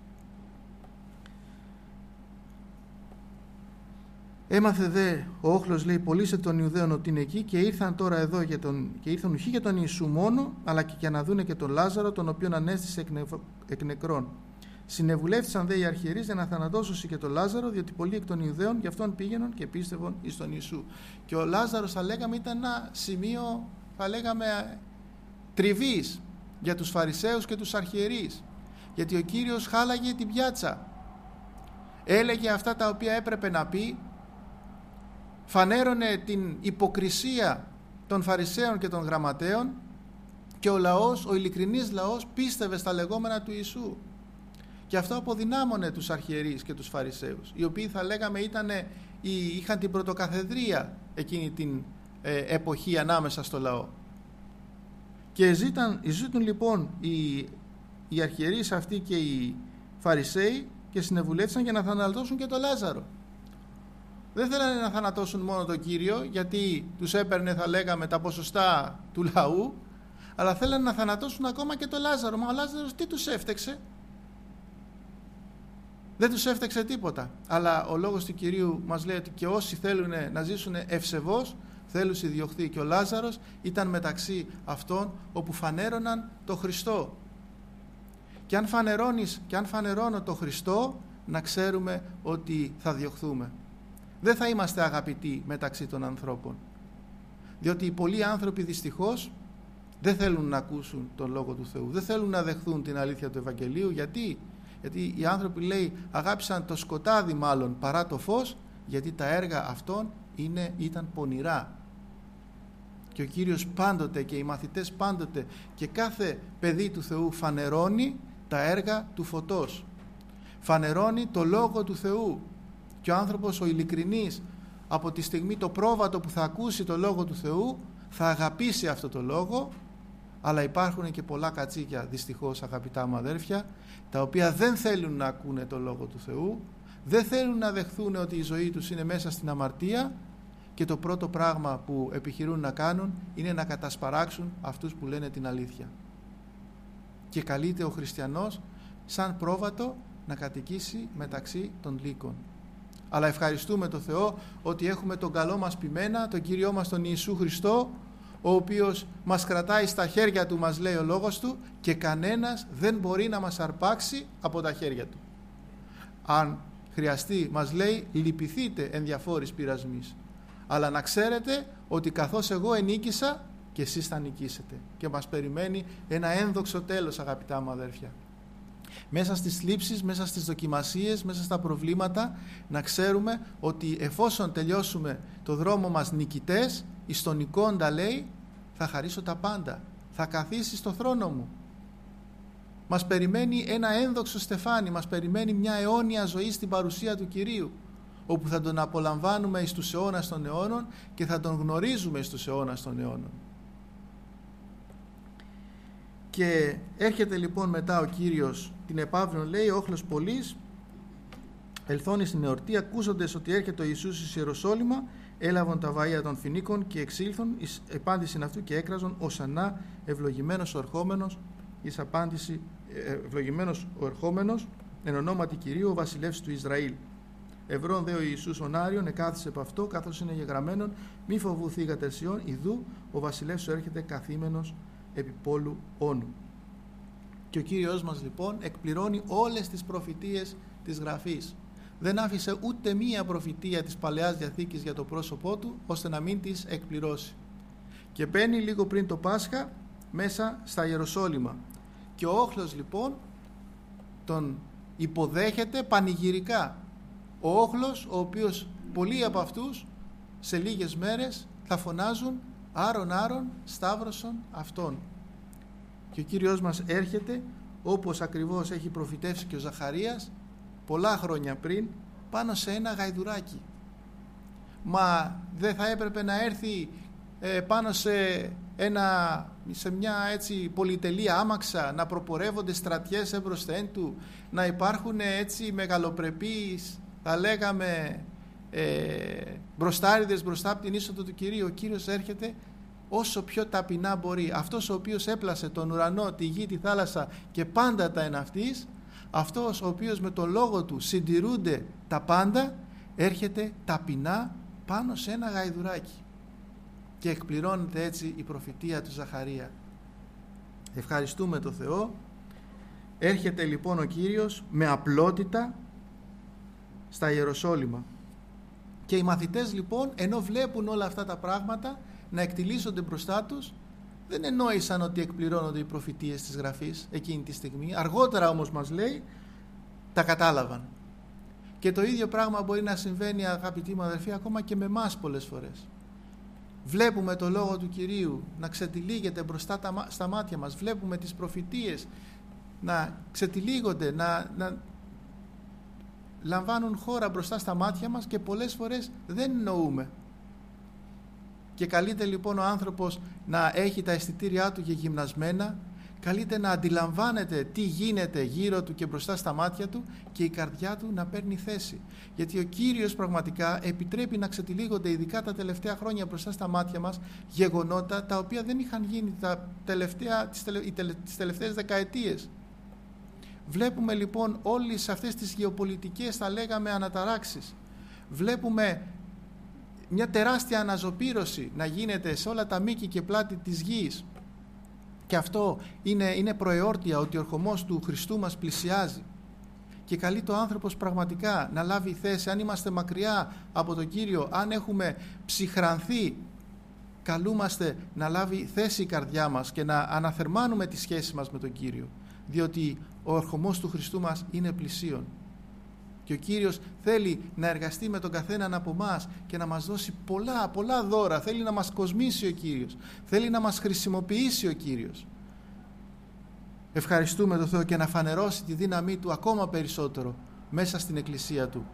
Έμαθε δε ο όχλος, λέει, πολλής εκ των Ιουδαίων ότι είναι εκεί, και ήρθαν τώρα εδώ και ήρθαν ουχή για τον Ιησού μόνο, αλλά και για να δούνε και τον Λάζαρο, τον οποίον ανέστησε εκ νεκρών. Συνεβουλεύτησαν δε οι αρχιερείς για να θανατώσουν και τον Λάζαρο, διότι πολλοί εκ των Ιουδαίων γι' αυτόν πήγαιναν και πίστευαν εις τον Ιησού. Και ο Λάζαρος, θα λέγαμε, ήταν ένα σημείο, θα λέγαμε, τριβής για τους Φαρισαίους και τους αρχιερείς, γιατί ο Κύριος χάλαγε την πιάτσα, έλεγε αυτά τα οποία έπρεπε να πει, φανέρωνε την υποκρισία των Φαρισαίων και των γραμματέων, και ο λαός, ο ειλικρινής λαός, πίστευε στα λεγόμενα του Ιησού. Και αυτό αποδυνάμωνε τους αρχιερείς και τους Φαρισαίους, οι οποίοι, θα λέγαμε, είχαν την πρωτοκαθεδρία εκείνη την εποχή ανάμεσα στο λαό. Και ζήτουν λοιπόν οι αρχιερείς αυτοί και οι Φαρισαίοι και συνεβουλεύσαν για να θανατώσουν και τον Λάζαρο. Δεν θέλανε να θανατώσουν μόνο τον Κύριο, γιατί τους έπαιρνε, θα λέγαμε, τα ποσοστά του λαού, αλλά θέλανε να θανατώσουν ακόμα και τον Λάζαρο. Μα ο Λάζαρος τι τους έφτεξε? Δεν τους έφταξε τίποτα. Αλλά ο λόγος του Κυρίου μας λέει ότι και όσοι θέλουν να ζήσουν ευσεβώς, θέλουν διωχθεί. Και ο Λάζαρος ήταν μεταξύ αυτών όπου φανέρωναν το Χριστό. Και αν φανερώνεις και αν φανερώνω το Χριστό, να ξέρουμε ότι θα διωχθούμε. Δεν θα είμαστε αγαπητοί μεταξύ των ανθρώπων. Διότι οι πολλοί άνθρωποι δυστυχώς δεν θέλουν να ακούσουν τον Λόγο του Θεού, δεν θέλουν να δεχθούν την αλήθεια του Ευαγγελίου. Γιατί οι άνθρωποι, λέει, αγάπησαν το σκοτάδι μάλλον παρά το φως, γιατί τα έργα αυτών ήταν πονηρά. Και ο Κύριος πάντοτε και οι μαθητές πάντοτε και κάθε παιδί του Θεού φανερώνει τα έργα του φωτός, φανερώνει το Λόγο του Θεού. Και ο άνθρωπος ο ειλικρινής, από τη στιγμή το πρόβατο που θα ακούσει το Λόγο του Θεού, θα αγαπήσει αυτό το Λόγο. Αλλά υπάρχουν και πολλά κατσίκια, δυστυχώς, αγαπητά μου αδέρφια, τα οποία δεν θέλουν να ακούνε το Λόγο του Θεού, δεν θέλουν να δεχθούν ότι η ζωή τους είναι μέσα στην αμαρτία, και το πρώτο πράγμα που επιχειρούν να κάνουν είναι να κατασπαράξουν αυτούς που λένε την αλήθεια. Και καλείται ο χριστιανός σαν πρόβατο να κατοικήσει μεταξύ των λύκων. Αλλά ευχαριστούμε τον Θεό ότι έχουμε τον καλό μας ποιμένα, τον Κύριό μας τον Ιησού Χριστό, ο οποίος μας κρατάει στα χέρια του, μας λέει ο λόγος του, και κανένας δεν μπορεί να μας αρπάξει από τα χέρια του. Αν χρειαστεί, μας λέει, λυπηθείτε εν διαφόρης πειρασμής, αλλά να ξέρετε ότι καθώς εγώ ενίκησα και εσείς θα νικήσετε, και μας περιμένει ένα ένδοξο τέλος, αγαπητά μου αδέρφια. Μέσα στις θλίψεις, μέσα στις δοκιμασίες, μέσα στα προβλήματα, να ξέρουμε ότι εφόσον τελειώσουμε το δρόμο μας νικητές, εις τον νικώντα, λέει, θα χαρίσω τα πάντα, θα καθίσει στο θρόνο μου. Μας περιμένει ένα ένδοξο στεφάνι, μας περιμένει μια αιώνια ζωή στην παρουσία του Κυρίου, όπου θα τον απολαμβάνουμε εις τους αιώνας των αιώνων και θα τον γνωρίζουμε εις τους αιώνας των αιώνων. Και έρχεται λοιπόν μετά ο Κύριος την επαύριον, λέει, όχλος πολλής, ελθόνοι στην εορτή, ακούσοντες ότι έρχεται ο Ιησούς εις Ιεροσόλυμα, έλαβαν τα βαΐα των φοινίκων και εξήλθον εις επάντησιν αυτού και έκραζον οσανά ευλογημένος ο ερχόμενος, εις απάντηση ευλογημένος ο ερχόμενος εν ονόματι Κυρίου ο βασιλεύς του Ισραήλ. Ευρών δε ο Ιησούς ονάριον εκάθισε από αυτό, καθώς είναι γεγραμμένον, μη φοβούθη γατερσιών, ιδού ο βασιλεύς σου έρχεται καθήμενος επί πόλου όνου. Και ο Κύριος μας λοιπόν εκπληρώνει όλες τις προφητείες της Γραφής. Δεν άφησε ούτε μία προφητεία της Παλαιάς Διαθήκης για το πρόσωπό του, ώστε να μην τις εκπληρώσει. Και μπαίνει λίγο πριν το Πάσχα μέσα στα Ιεροσόλυμα. Και ο όχλος λοιπόν τον υποδέχεται πανηγυρικά. Ο όχλος, ο οποίος πολλοί από αυτούς σε λίγες μέρες θα φωνάζουν «Άρον, Άρον, σταύρωσον αυτόν». Και ο Κύριος μας έρχεται, όπως ακριβώς έχει προφητεύσει και ο Ζαχαρίας πολλά χρόνια πριν, πάνω σε ένα γαϊδουράκι. Μα δεν θα έπρεπε να έρθει πάνω σε μια έτσι πολυτελή άμαξα, να προπορεύονται στρατιές εμπροσθέν του, να υπάρχουν έτσι μεγαλοπρεπείς, θα λέγαμε, μπροστάριδες μπροστά από την είσοδο του Κυρίου. Ο Κύριος έρχεται όσο πιο ταπεινά μπορεί. Αυτός ο οποίος έπλασε τον ουρανό, τη γη, τη θάλασσα και πάντα τα εν αυτής, αυτός ο οποίος με τον λόγο του συντηρούνται τα πάντα, έρχεται ταπεινά πάνω σε ένα γαϊδουράκι. Και εκπληρώνεται έτσι η προφητεία του Ζαχαρία. Ευχαριστούμε τον Θεό. Έρχεται λοιπόν ο Κύριος με απλότητα στα Ιεροσόλυμα. Και οι μαθητές λοιπόν, ενώ βλέπουν όλα αυτά τα πράγματα να εκτιλήσονται μπροστά τους, δεν εννόησαν ότι εκπληρώνονται οι προφητείες της Γραφής εκείνη τη στιγμή. Αργότερα όμως μας λέει, τα κατάλαβαν. Και το ίδιο πράγμα μπορεί να συμβαίνει, αγαπητοί μου αδερφοί, ακόμα και με εμάς πολλές φορές. Βλέπουμε το Λόγο του Κυρίου να ξετυλίγεται μπροστά στα μάτια μας. Βλέπουμε τις προφητείες να ξετυλίγονται, να λαμβάνουν χώρα μπροστά στα μάτια μας και πολλές φορές δεν εννοούμε. Και καλείται λοιπόν ο άνθρωπος να έχει τα αισθητήριά του γεγυμνασμένα, καλείται να αντιλαμβάνεται τι γίνεται γύρω του και μπροστά στα μάτια του και η καρδιά του να παίρνει θέση. Γιατί ο Κύριος πραγματικά επιτρέπει να ξετυλίγονται, ειδικά τα τελευταία χρόνια, μπροστά στα μάτια μας γεγονότα τα οποία δεν είχαν γίνει τις τελευταίες δεκαετίες. Βλέπουμε λοιπόν όλες αυτές τις γεωπολιτικές, θα λέγαμε, αναταράξεις. Βλέπουμε μια τεράστια αναζωπήρωση να γίνεται σε όλα τα μήκη και πλάτη της γης. Και αυτό είναι προεόρτια ότι ο ερχομός του Χριστού μας πλησιάζει. Και καλείται ο άνθρωπος πραγματικά να λάβει θέση. Αν είμαστε μακριά από τον Κύριο, αν έχουμε ψυχρανθεί καλούμαστε να λάβει θέση η καρδιά μας και να αναθερμάνουμε τη σχέση μας με τον Κύριο, διότι ο ερχομός του Χριστού μας είναι πλησίον και ο Κύριος θέλει να εργαστεί με τον καθέναν από εμάς και να μας δώσει πολλά δώρα. Θέλει να μας κοσμήσει ο Κύριος, θέλει να μας χρησιμοποιήσει ο Κύριος. Ευχαριστούμε τον Θεό και να φανερώσει τη δύναμή Του ακόμα περισσότερο μέσα στην Εκκλησία Του.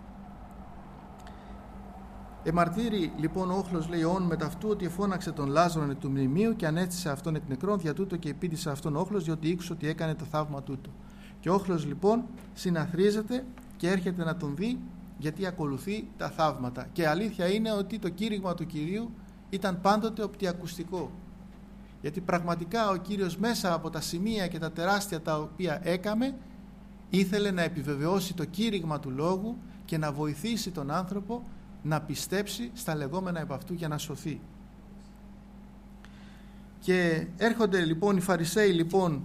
Εμαρτύρει λοιπόν ο όχλος, λέει, όν με ταυτού ότι εφώναξε τον Λάζαρον εκ του μνημείου και ανέστησε αυτόν εκ νεκρών, δια τούτο και επίτησε αυτόν ο όχλος, διότι ήξω ότι έκανε το θαύμα τούτο. Και ο όχλος λοιπόν συναθρίζεται και έρχεται να τον δει, γιατί ακολουθεί τα θαύματα. Και αλήθεια είναι ότι το κήρυγμα του Κυρίου ήταν πάντοτε οπτικοακουστικό. Γιατί πραγματικά ο Κύριος μέσα από τα σημεία και τα τεράστια τα οποία έκαμε, ήθελε να επιβεβαιώσει το κήρυγμα του Λόγου και να βοηθήσει τον άνθρωπο να πιστέψει στα λεγόμενα επ' αυτού για να σωθεί. Και έρχονται λοιπόν οι Φαρισαίοι, λοιπόν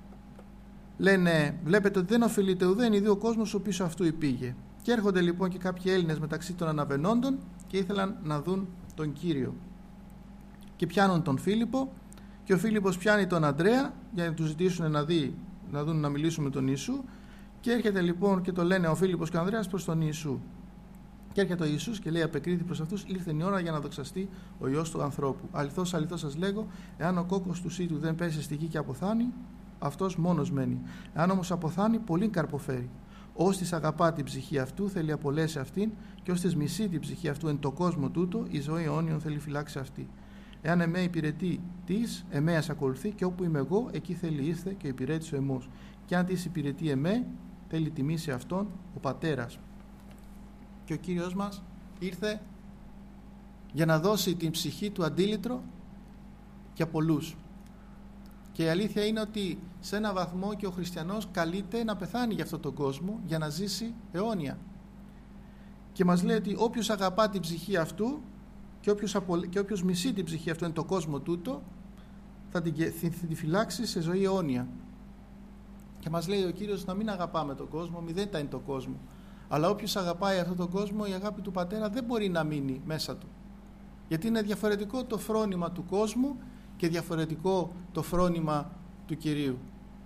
λένε, βλέπετε ότι δεν οφειλείται ουδέν ιδί ο κόσμος ο πίσω αυτού υπήγε. Και έρχονται λοιπόν και κάποιοι Έλληνες μεταξύ των αναβαινόντων και ήθελαν να δουν τον Κύριο. Και πιάνουν τον Φίλιππο και ο Φίλιππος πιάνει τον Ανδρέα για να του ζητήσουν να μιλήσουν με τον Ιησού. Και έρχεται λοιπόν και το λένε ο Φίλιππος και ο Ανδρέας προς τον Ιησού. Και έρχεται ο Ιησούς και λέει, απεκρίθη προς αυτούς, ήρθε η ώρα για να δοξαστεί ο Υιός του ανθρώπου. Αληθώς, αληθώς σας λέγω, εάν ο κόκκος του σύτου δεν πέσει στη γη και αποθάνει, αυτός μόνος μένει. Εάν όμως αποθάνει, πολύ καρποφέρει. Ώστις αγαπά την ψυχή αυτού, θέλει απολέσει αυτήν, και ώστις μισεί την ψυχή αυτού εν το κόσμο τούτο, η ζωή αιώνιον θέλει φυλάξει αυτή. Εάν εμέ υπηρετεί της, εμέας ακολουθεί, και όπου είμαι εγώ, εκεί θέλει ήρθε και υπηρέτησε ο εμός. Και αν της υπηρετεί εμέ, θέλει τιμήσει αυτόν ο πατέρας. Και ο Κύριος μας ήρθε για να δώσει την ψυχή του αντίλητρο για πολλούς. Και η αλήθεια είναι ότι σε ένα βαθμό και ο χριστιανός καλείται να πεθάνει για αυτόν τον κόσμο για να ζήσει αιώνια. Και μας λέει ότι όποιος αγαπά την ψυχή αυτού και όποιος μισεί την ψυχή αυτού εν το κόσμο τούτο, θα τη φυλάξει σε ζωή αιώνια. Και μας λέει ο Κύριος να μην αγαπάμε τον κόσμο, μηδέν είναι το κόσμο. Αλλά όποιος αγαπάει αυτόν τον κόσμο, η αγάπη του Πατέρα δεν μπορεί να μείνει μέσα του. Γιατί είναι διαφορετικό το φρόνημα του κόσμου και διαφορετικό το φρόνημα του Κυρίου.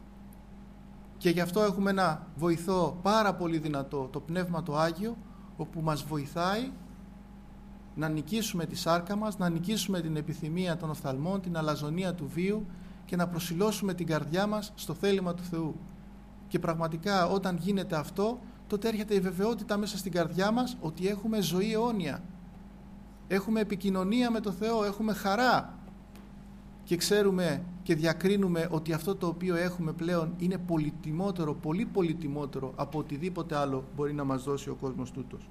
Και γι' αυτό έχουμε ένα βοηθό πάρα πολύ δυνατό, το Πνεύμα το Άγιο, όπου μας βοηθάει να νικήσουμε τη σάρκα μας, να νικήσουμε την επιθυμία των οφθαλμών, την αλαζονία του βίου και να προσιλώσουμε την καρδιά μας στο θέλημα του Θεού. Και πραγματικά όταν γίνεται αυτό, τότε έρχεται η βεβαιότητα μέσα στην καρδιά μας ότι έχουμε ζωή αιώνια. Έχουμε επικοινωνία με το Θεό, έχουμε χαρά και ξέρουμε και διακρίνουμε ότι αυτό το οποίο έχουμε πλέον είναι πολυτιμότερο, πολύ πολυτιμότερο από οτιδήποτε άλλο μπορεί να μας δώσει ο κόσμος τούτος.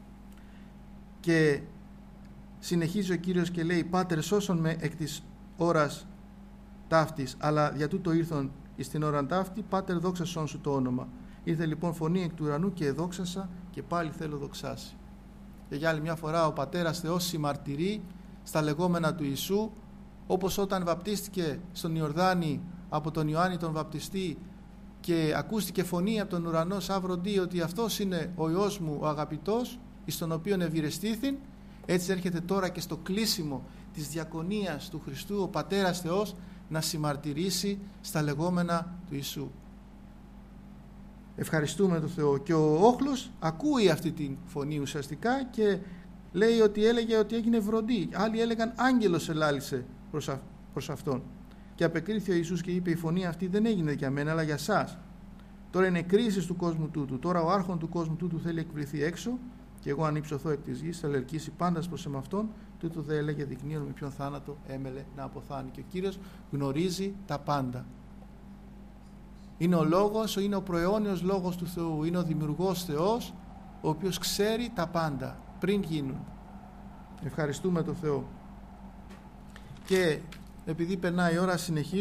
Και συνεχίζει ο Κύριος και λέει, Πάτερ σώσον με εκ της ώρας ταύτης, αλλά για τούτο ήρθον εις την ώραν ταύτη, Πάτερ δόξασον σου το όνομα. Ήρθε λοιπόν φωνή εκ του ουρανού και εδόξασα και πάλι θέλω δοξάσει. Και για άλλη μια φορά ο Πατέρας Θεός συμμαρτυρεί στα λεγόμενα του Ιησού, όπως όταν βαπτίστηκε στον Ιορδάνη από τον Ιωάννη τον βαπτιστή και ακούστηκε φωνή από τον ουρανό σαν βροντί ότι αυτός είναι ο Υιός μου ο αγαπητός, εις τον οποίον ευηρεστήθην. Έτσι έρχεται τώρα και στο κλείσιμο της διακονίας του Χριστού ο Πατέρας Θεός να συμμαρτυρήσει στα λεγόμενα του Ιησού. Ευχαριστούμε τον Θεό. Και ο όχλος ακούει αυτή τη φωνή ουσιαστικά και λέει ότι έλεγε ότι έγινε βροντί. Άλλοι έλεγαν άγγελος ελάλησε προς αυτόν. Και απεκρίθη ο Ιησούς και είπε, η φωνή αυτή δεν έγινε για μένα αλλά για σας. Τώρα είναι κρίση του κόσμου τούτου. Τώρα ο άρχον του κόσμου τούτου θέλει εκπληθεί έξω και εγώ αν υψωθώ εκ της γης θα ελκύσει πάντας προς εμαυτόν. Τούτο δε έλεγε δεικνύον με ποιον θάνατο έμελε να αποθάνει. Και ο Κύριος γνωρίζει τα πάντα. Είναι ο λόγος, είναι ο προαιώνιος λόγος του Θεού, είναι ο δημιουργός Θεός, ο οποίος ξέρει τα πάντα πριν γίνουν. Ευχαριστούμε τον Θεό. Και επειδή περνάει η ώρα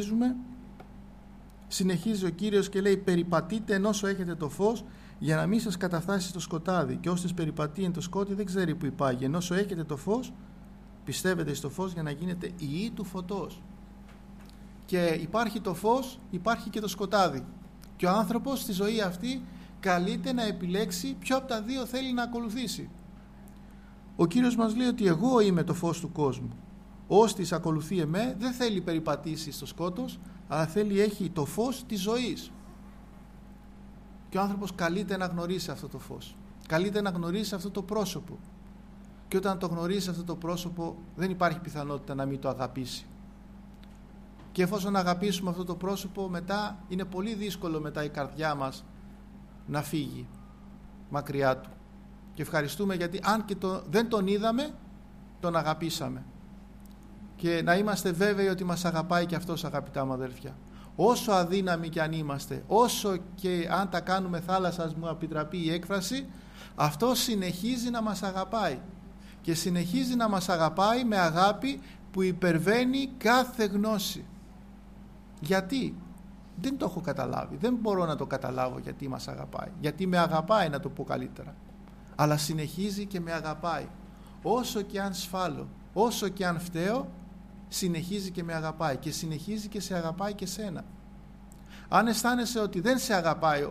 συνεχίζει ο Κύριος και λέει, περιπατείτε ενώσο έχετε το φως για να μην σας καταφτάσει στο σκοτάδι, και όσοι περιπατεί εν το σκότι δεν ξέρει που υπάγει. Ενώσο έχετε το φως, πιστεύετε στο φως για να γίνετε ιοί του φωτός. Και υπάρχει το φως, υπάρχει και το σκοτάδι. Και ο άνθρωπος στη ζωή αυτή καλείται να επιλέξει ποιο από τα δύο θέλει να ακολουθήσει. Ο Κύριος μας λέει ότι εγώ είμαι το φως του κόσμου. Όστις ακολουθεί εμέ δεν θέλει περιπατήσει στο σκότος, αλλά έχει το φως της ζωής. Και ο άνθρωπος καλείται να γνωρίσει αυτό το φως. Καλείται να γνωρίσει αυτό το πρόσωπο. Και όταν το γνωρίσει αυτό το πρόσωπο, δεν υπάρχει πιθανότητα να μην το αγαπήσει. Και εφόσον αγαπήσουμε αυτό το πρόσωπο, μετά είναι πολύ δύσκολο μετά η καρδιά μας να φύγει μακριά του. Και ευχαριστούμε γιατί αν και δεν τον είδαμε, τον αγαπήσαμε. Και να είμαστε βέβαιοι ότι μας αγαπάει και αυτός, αγαπητά μου αδέρφια. Όσο αδύναμοι κι αν είμαστε, όσο και αν τα κάνουμε θάλασσας, μου επιτραπεί η έκφραση, αυτό συνεχίζει να μας αγαπάει. Και συνεχίζει να μας αγαπάει με αγάπη που υπερβαίνει κάθε γνώση. Γιατί? Δεν το έχω καταλάβει. Δεν μπορώ να το καταλάβω γιατί μας αγαπάει. Γιατί με αγαπάει, να το πω καλύτερα. Αλλά συνεχίζει και με αγαπάει. Όσο και αν σφάλω, όσο και αν φταίω, συνεχίζει και με αγαπάει. Και συνεχίζει και σε αγαπάει και σένα. Αν αισθάνεσαι ότι δεν σε αγαπάει,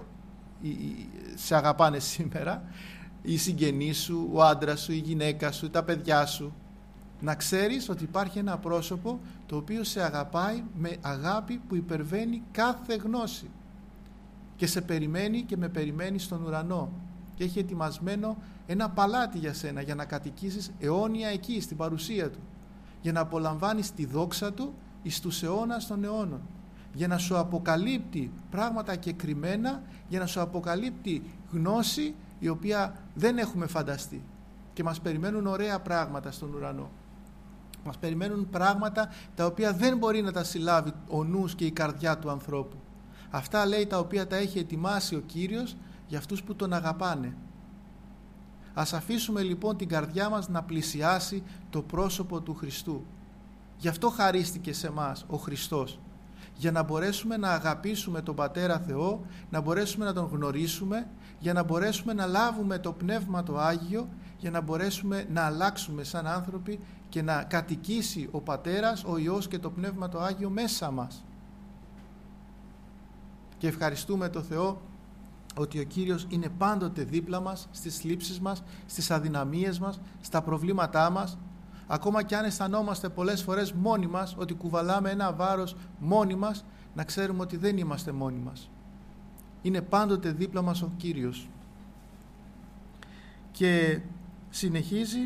σε αγαπάνε σήμερα, οι συγγενείς σου, ο άντρας σου, η γυναίκα σου, τα παιδιά σου, να ξέρεις ότι υπάρχει ένα πρόσωπο το οποίο σε αγαπάει με αγάπη που υπερβαίνει κάθε γνώση και σε περιμένει και με περιμένει στον ουρανό και έχει ετοιμασμένο ένα παλάτι για σένα για να κατοικήσεις αιώνια εκεί στην παρουσία του, για να απολαμβάνεις τη δόξα του εις τους αιώνας των αιώνων, για να σου αποκαλύπτει πράγματα κεκριμένα, για να σου αποκαλύπτει γνώση η οποία δεν έχουμε φανταστεί. Και μας περιμένουν ωραία πράγματα στον ουρανό. Μας περιμένουν πράγματα τα οποία δεν μπορεί να τα συλλάβει ο νους και η καρδιά του ανθρώπου. Αυτά λέει τα οποία τα έχει ετοιμάσει ο Κύριος για αυτούς που τον αγαπάνε. Ας αφήσουμε λοιπόν την καρδιά μας να πλησιάσει το πρόσωπο του Χριστού. Γι' αυτό χαρίστηκε σε μας ο Χριστός. Για να μπορέσουμε να αγαπήσουμε τον Πατέρα Θεό, να μπορέσουμε να τον γνωρίσουμε, για να μπορέσουμε να λάβουμε το Πνεύμα το Άγιο, για να μπορέσουμε να αλλάξουμε σαν άνθρωποι και να κατοικήσει ο Πατέρας, ο Υιός και το Πνεύμα το Άγιο μέσα μας. Και ευχαριστούμε τον Θεό ότι ο Κύριος είναι πάντοτε δίπλα μας, στις θλίψεις μας, στις αδυναμίες μας, στα προβλήματά μας. Ακόμα και αν αισθανόμαστε πολλές φορές μόνοι μας, ότι κουβαλάμε ένα βάρος μόνοι μας, να ξέρουμε ότι δεν είμαστε μόνοι μας. Είναι πάντοτε δίπλα μας ο Κύριος. Και συνεχίζει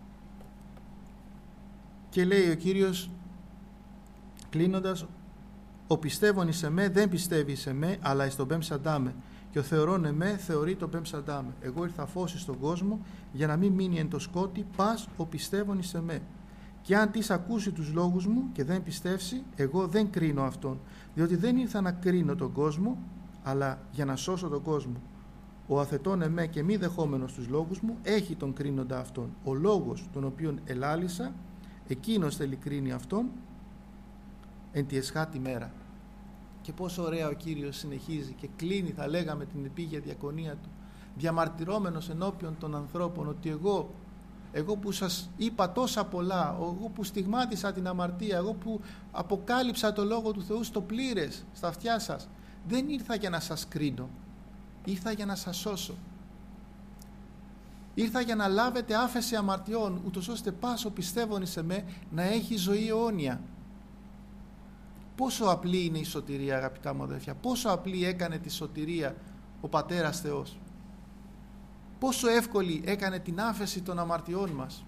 και λέει ο Κύριος κλείνοντας, ο πιστεύων εις εμέ δεν πιστεύει εις εμέ, αλλά εις τον πέμψαντά και ο θεωρών εμέ θεωρεί τον πέμψαντά με. Εγώ ήρθα φως στον κόσμο για να μην μείνει εν το σκότη πας ο πιστεύων εις εμέ. Και αν τις ακούσει τους λόγους μου και δεν πιστεύσει, εγώ δεν κρίνω αυτόν, διότι δεν ήρθα να κρίνω τον κόσμο, αλλά για να σώσω τον κόσμο. Ο αθετών εμέ και μη δεχόμενος τους λόγους μου έχει τον κρίνοντα αυτόν. Ο λόγος τον οποίον ελάλησα, εκείνος θέλει κρίνει αυτόν εν τη εσχάτη μέρα. Και πόσο ωραία ο Κύριος συνεχίζει και κλείνει, θα λέγαμε, την επίγεια διακονία του, διαμαρτυρόμενος ενώπιον των ανθρώπων ότι εγώ που σας είπα τόσα πολλά, εγώ που στιγμάτισα την αμαρτία, εγώ που αποκάλυψα το Λόγο του Θεού στο πλήρες, στα αυτιά σας, δεν ήρθα για να σας κρίνω, ήρθα για να σας σώσω. Ήρθα για να λάβετε άφεση αμαρτιών, ούτως ώστε πάσο πιστεύων εις εμέ να έχει ζωή αιώνια. Πόσο απλή είναι η σωτηρία, αγαπητά μου αδέρφια, πόσο απλή έκανε τη σωτηρία ο Πατέρας Θεός. Πόσο εύκολη έκανε την άφεση των αμαρτιών μας.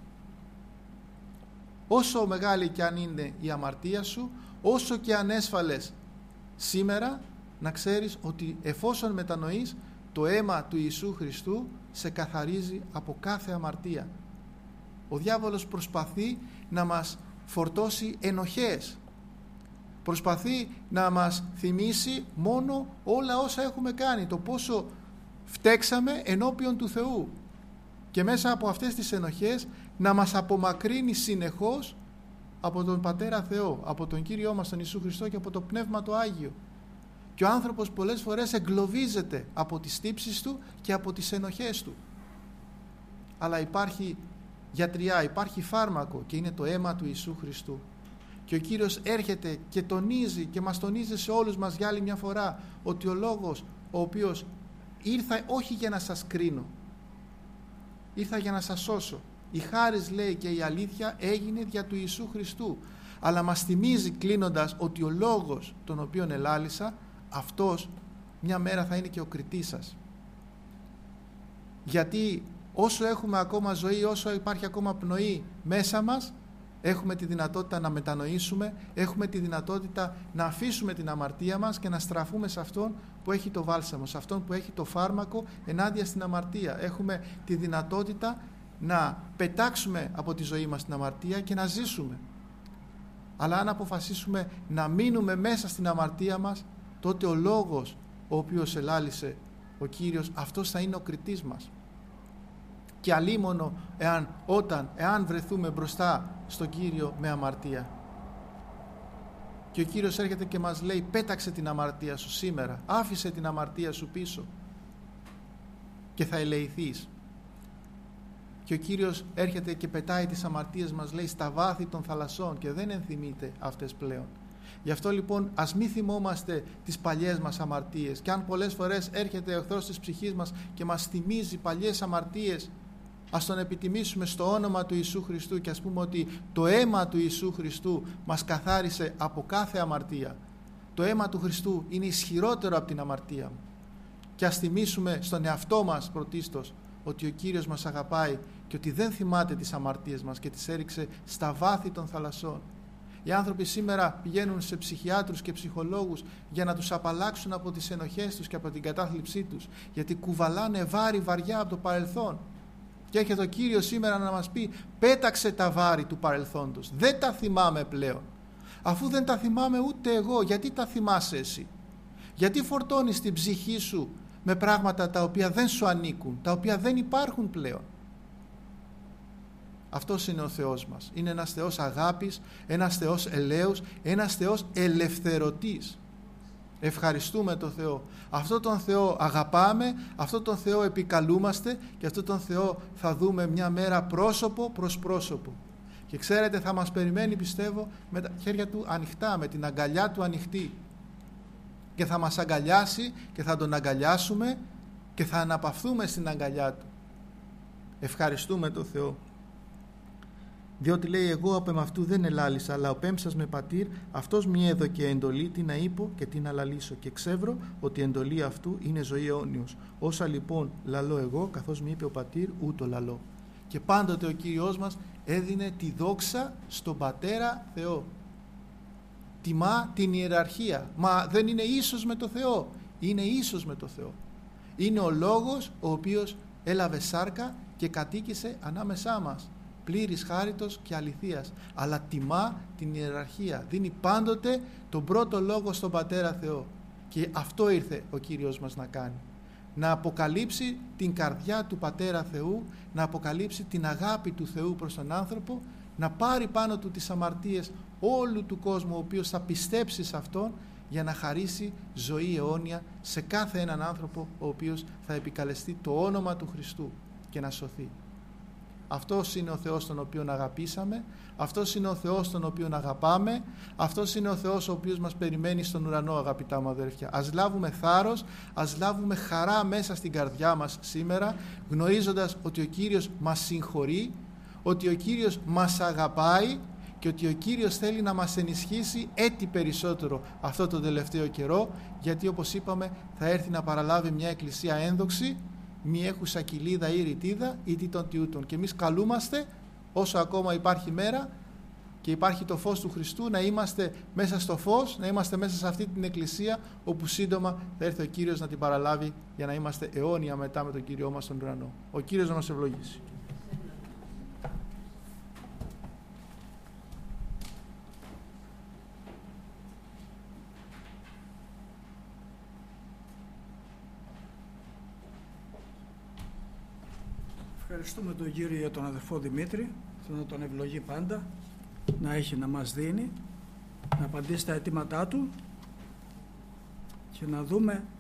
Όσο μεγάλη και αν είναι η αμαρτία σου, όσο και αν έσφαλες σήμερα, να ξέρεις ότι εφόσον μετανοείς, το αίμα του Ιησού Χριστού σε καθαρίζει από κάθε αμαρτία. Ο διάβολος προσπαθεί να μας φορτώσει ενοχές. Προσπαθεί να μας θυμίσει μόνο όλα όσα έχουμε κάνει, το πόσο φταίξαμε ενώπιον του Θεού και μέσα από αυτές τις ενοχές να μας απομακρύνει συνεχώς από τον Πατέρα Θεό, από τον Κύριό μας τον Ιησού Χριστό και από το Πνεύμα το Άγιο. Και ο άνθρωπος πολλές φορές εγκλωβίζεται από τις τύψεις του και από τις ενοχές του. Αλλά υπάρχει γιατριά, υπάρχει φάρμακο και είναι το αίμα του Ιησού Χριστού. Και ο Κύριος έρχεται και τονίζει και μας τονίζει σε όλους μας για άλλη μια φορά ότι ο Λόγος ο οποίος ήρθα όχι για να σας κρίνω, ήρθα για να σας σώσω. Η χάρις, λέει, και η αλήθεια έγινε δια του Ιησού Χριστού. Αλλά μας θυμίζει κλείνοντας ότι ο λόγος τον οποίον ελάλησα, αυτός μια μέρα θα είναι και ο κριτής σας. Γιατί όσο έχουμε ακόμα ζωή, όσο υπάρχει ακόμα πνοή μέσα μας, έχουμε τη δυνατότητα να μετανοήσουμε, έχουμε τη δυνατότητα να αφήσουμε την αμαρτία μας και να στραφούμε σε Αυτόν που έχει το βάλσαμο, σε Αυτόν που έχει το φάρμακο ενάντια στην αμαρτία. Έχουμε τη δυνατότητα να πετάξουμε από τη ζωή μας την αμαρτία και να ζήσουμε. Αλλά αν αποφασίσουμε να μείνουμε μέσα στην αμαρτία μας, τότε ο λόγος ο οποίος ελάλησε ο Κύριος, αυτός θα είναι ο κριτής μας. Και αλίμονο εάν βρεθούμε μπροστά στον Κύριο με αμαρτία. Και ο Κύριος έρχεται και μας λέει, πέταξε την αμαρτία σου σήμερα, άφησε την αμαρτία σου πίσω και θα ελεηθείς. Και ο Κύριος έρχεται και πετάει τις αμαρτίες μας, λέει, στα βάθη των θαλασσών και δεν ενθυμείται αυτές πλέον. Γι' αυτό λοιπόν ας μη θυμόμαστε τις παλιές μας αμαρτίες, και αν πολλές φορές έρχεται ο εχθρός της ψυχής μας και μας θυμίζει παλιές αμαρτίες, ας τον επιτιμήσουμε στο όνομα του Ιησού Χριστού και ας πούμε ότι το αίμα του Ιησού Χριστού μας καθάρισε από κάθε αμαρτία. Το αίμα του Χριστού είναι ισχυρότερο από την αμαρτία μου. Και ας θυμίσουμε στον εαυτό μας πρωτίστως ότι ο Κύριος μας αγαπάει και ότι δεν θυμάται τις αμαρτίες μας και τις έριξε στα βάθη των θαλασσών. Οι άνθρωποι σήμερα πηγαίνουν σε ψυχιάτρους και ψυχολόγους για να τους απαλλάξουν από τις ενοχές τους και από την κατάθλιψή τους, γιατί κουβαλάνε βάρη βαριά από το παρελθόν. Και έρχεται ο Κύριος σήμερα να μας πει, πέταξε τα βάρη του παρελθόντος, δεν τα θυμάμαι πλέον. Αφού δεν τα θυμάμαι ούτε εγώ, γιατί τα θυμάσαι εσύ? Γιατί φορτώνεις την ψυχή σου με πράγματα τα οποία δεν σου ανήκουν, τα οποία δεν υπάρχουν πλέον? Αυτός είναι ο Θεός μας. Είναι ένας Θεός αγάπης, ένας Θεός ελέους, ένας Θεός ελευθερωτής. Ευχαριστούμε τον Θεό. Αυτό τον Θεό αγαπάμε, αυτό τον Θεό επικαλούμαστε και αυτό τον Θεό θα δούμε μια μέρα πρόσωπο προς πρόσωπο. Και ξέρετε, θα μας περιμένει, πιστεύω, με τα χέρια του ανοιχτά, με την αγκαλιά του ανοιχτή. Και θα μας αγκαλιάσει και θα τον αγκαλιάσουμε και θα αναπαυθούμε στην αγκαλιά του. Ευχαριστούμε τον Θεό. Διότι λέει, εγώ από εμαυτού δεν ελάλησα, αλλά ο πέμψας με πατήρ, αυτός μη έδωκε εντολή, τι να είπω και τι να λαλήσω. Και ξεύρω ότι η εντολή αυτού είναι ζωή αιώνιος. Όσα λοιπόν λαλώ εγώ, καθώς μη είπε ο πατήρ, ούτω λαλώ. Και πάντοτε ο Κύριος μας έδινε τη δόξα στον Πατέρα Θεό. Τιμά την ιεραρχία. Μα δεν είναι ίσος με το Θεό. Είναι ίσος με το Θεό. Είναι ο Λόγος ο οποίος έλαβε σάρκα και κατοίκησε ανάμεσά μας. Πλήρης χάριτος και αληθείας, αλλά τιμά την ιεραρχία, δίνει πάντοτε τον πρώτο λόγο στον Πατέρα Θεό. Και αυτό ήρθε ο Κύριος μας να κάνει, να αποκαλύψει την καρδιά του Πατέρα Θεού, να αποκαλύψει την αγάπη του Θεού προς τον άνθρωπο, να πάρει πάνω του τις αμαρτίες όλου του κόσμου ο οποίος θα πιστέψει σε Αυτόν, για να χαρίσει ζωή αιώνια σε κάθε έναν άνθρωπο ο οποίος θα επικαλεστεί το όνομα του Χριστού και να σωθεί. Αυτός είναι ο Θεός τον οποίον αγαπήσαμε, αυτός είναι ο Θεός τον οποίον αγαπάμε, αυτός είναι ο Θεός ο οποίος μας περιμένει στον ουρανό, αγαπητά μου αδέρφια. Ας λάβουμε θάρρος, ας λάβουμε χαρά μέσα στην καρδιά μας σήμερα, γνωρίζοντας ότι ο Κύριος μας συγχωρεί, ότι ο Κύριος μας αγαπάει και ότι ο Κύριος θέλει να μας ενισχύσει έτη περισσότερο αυτό το τελευταίο καιρό, γιατί όπως είπαμε θα έρθει να παραλάβει μια εκκλησία ένδοξη, μη έχουσα κοιλίδα ή ρητίδα ή τι των τιούτων. Και εμείς καλούμαστε, όσο ακόμα υπάρχει μέρα και υπάρχει το φως του Χριστού, να είμαστε μέσα στο φως, να είμαστε μέσα σε αυτή την εκκλησία, όπου σύντομα θα έρθει ο Κύριος να την παραλάβει, για να είμαστε αιώνια μετά με τον Κύριό μας στον ουρανό. Ο Κύριος να μας ευλογήσει. Ευχαριστούμε τον Κύριο για τον αδερφό Δημήτρη, να τον ευλογεί πάντα, να έχει να μας δίνει, να απαντήσει τα αιτήματά του και να δούμε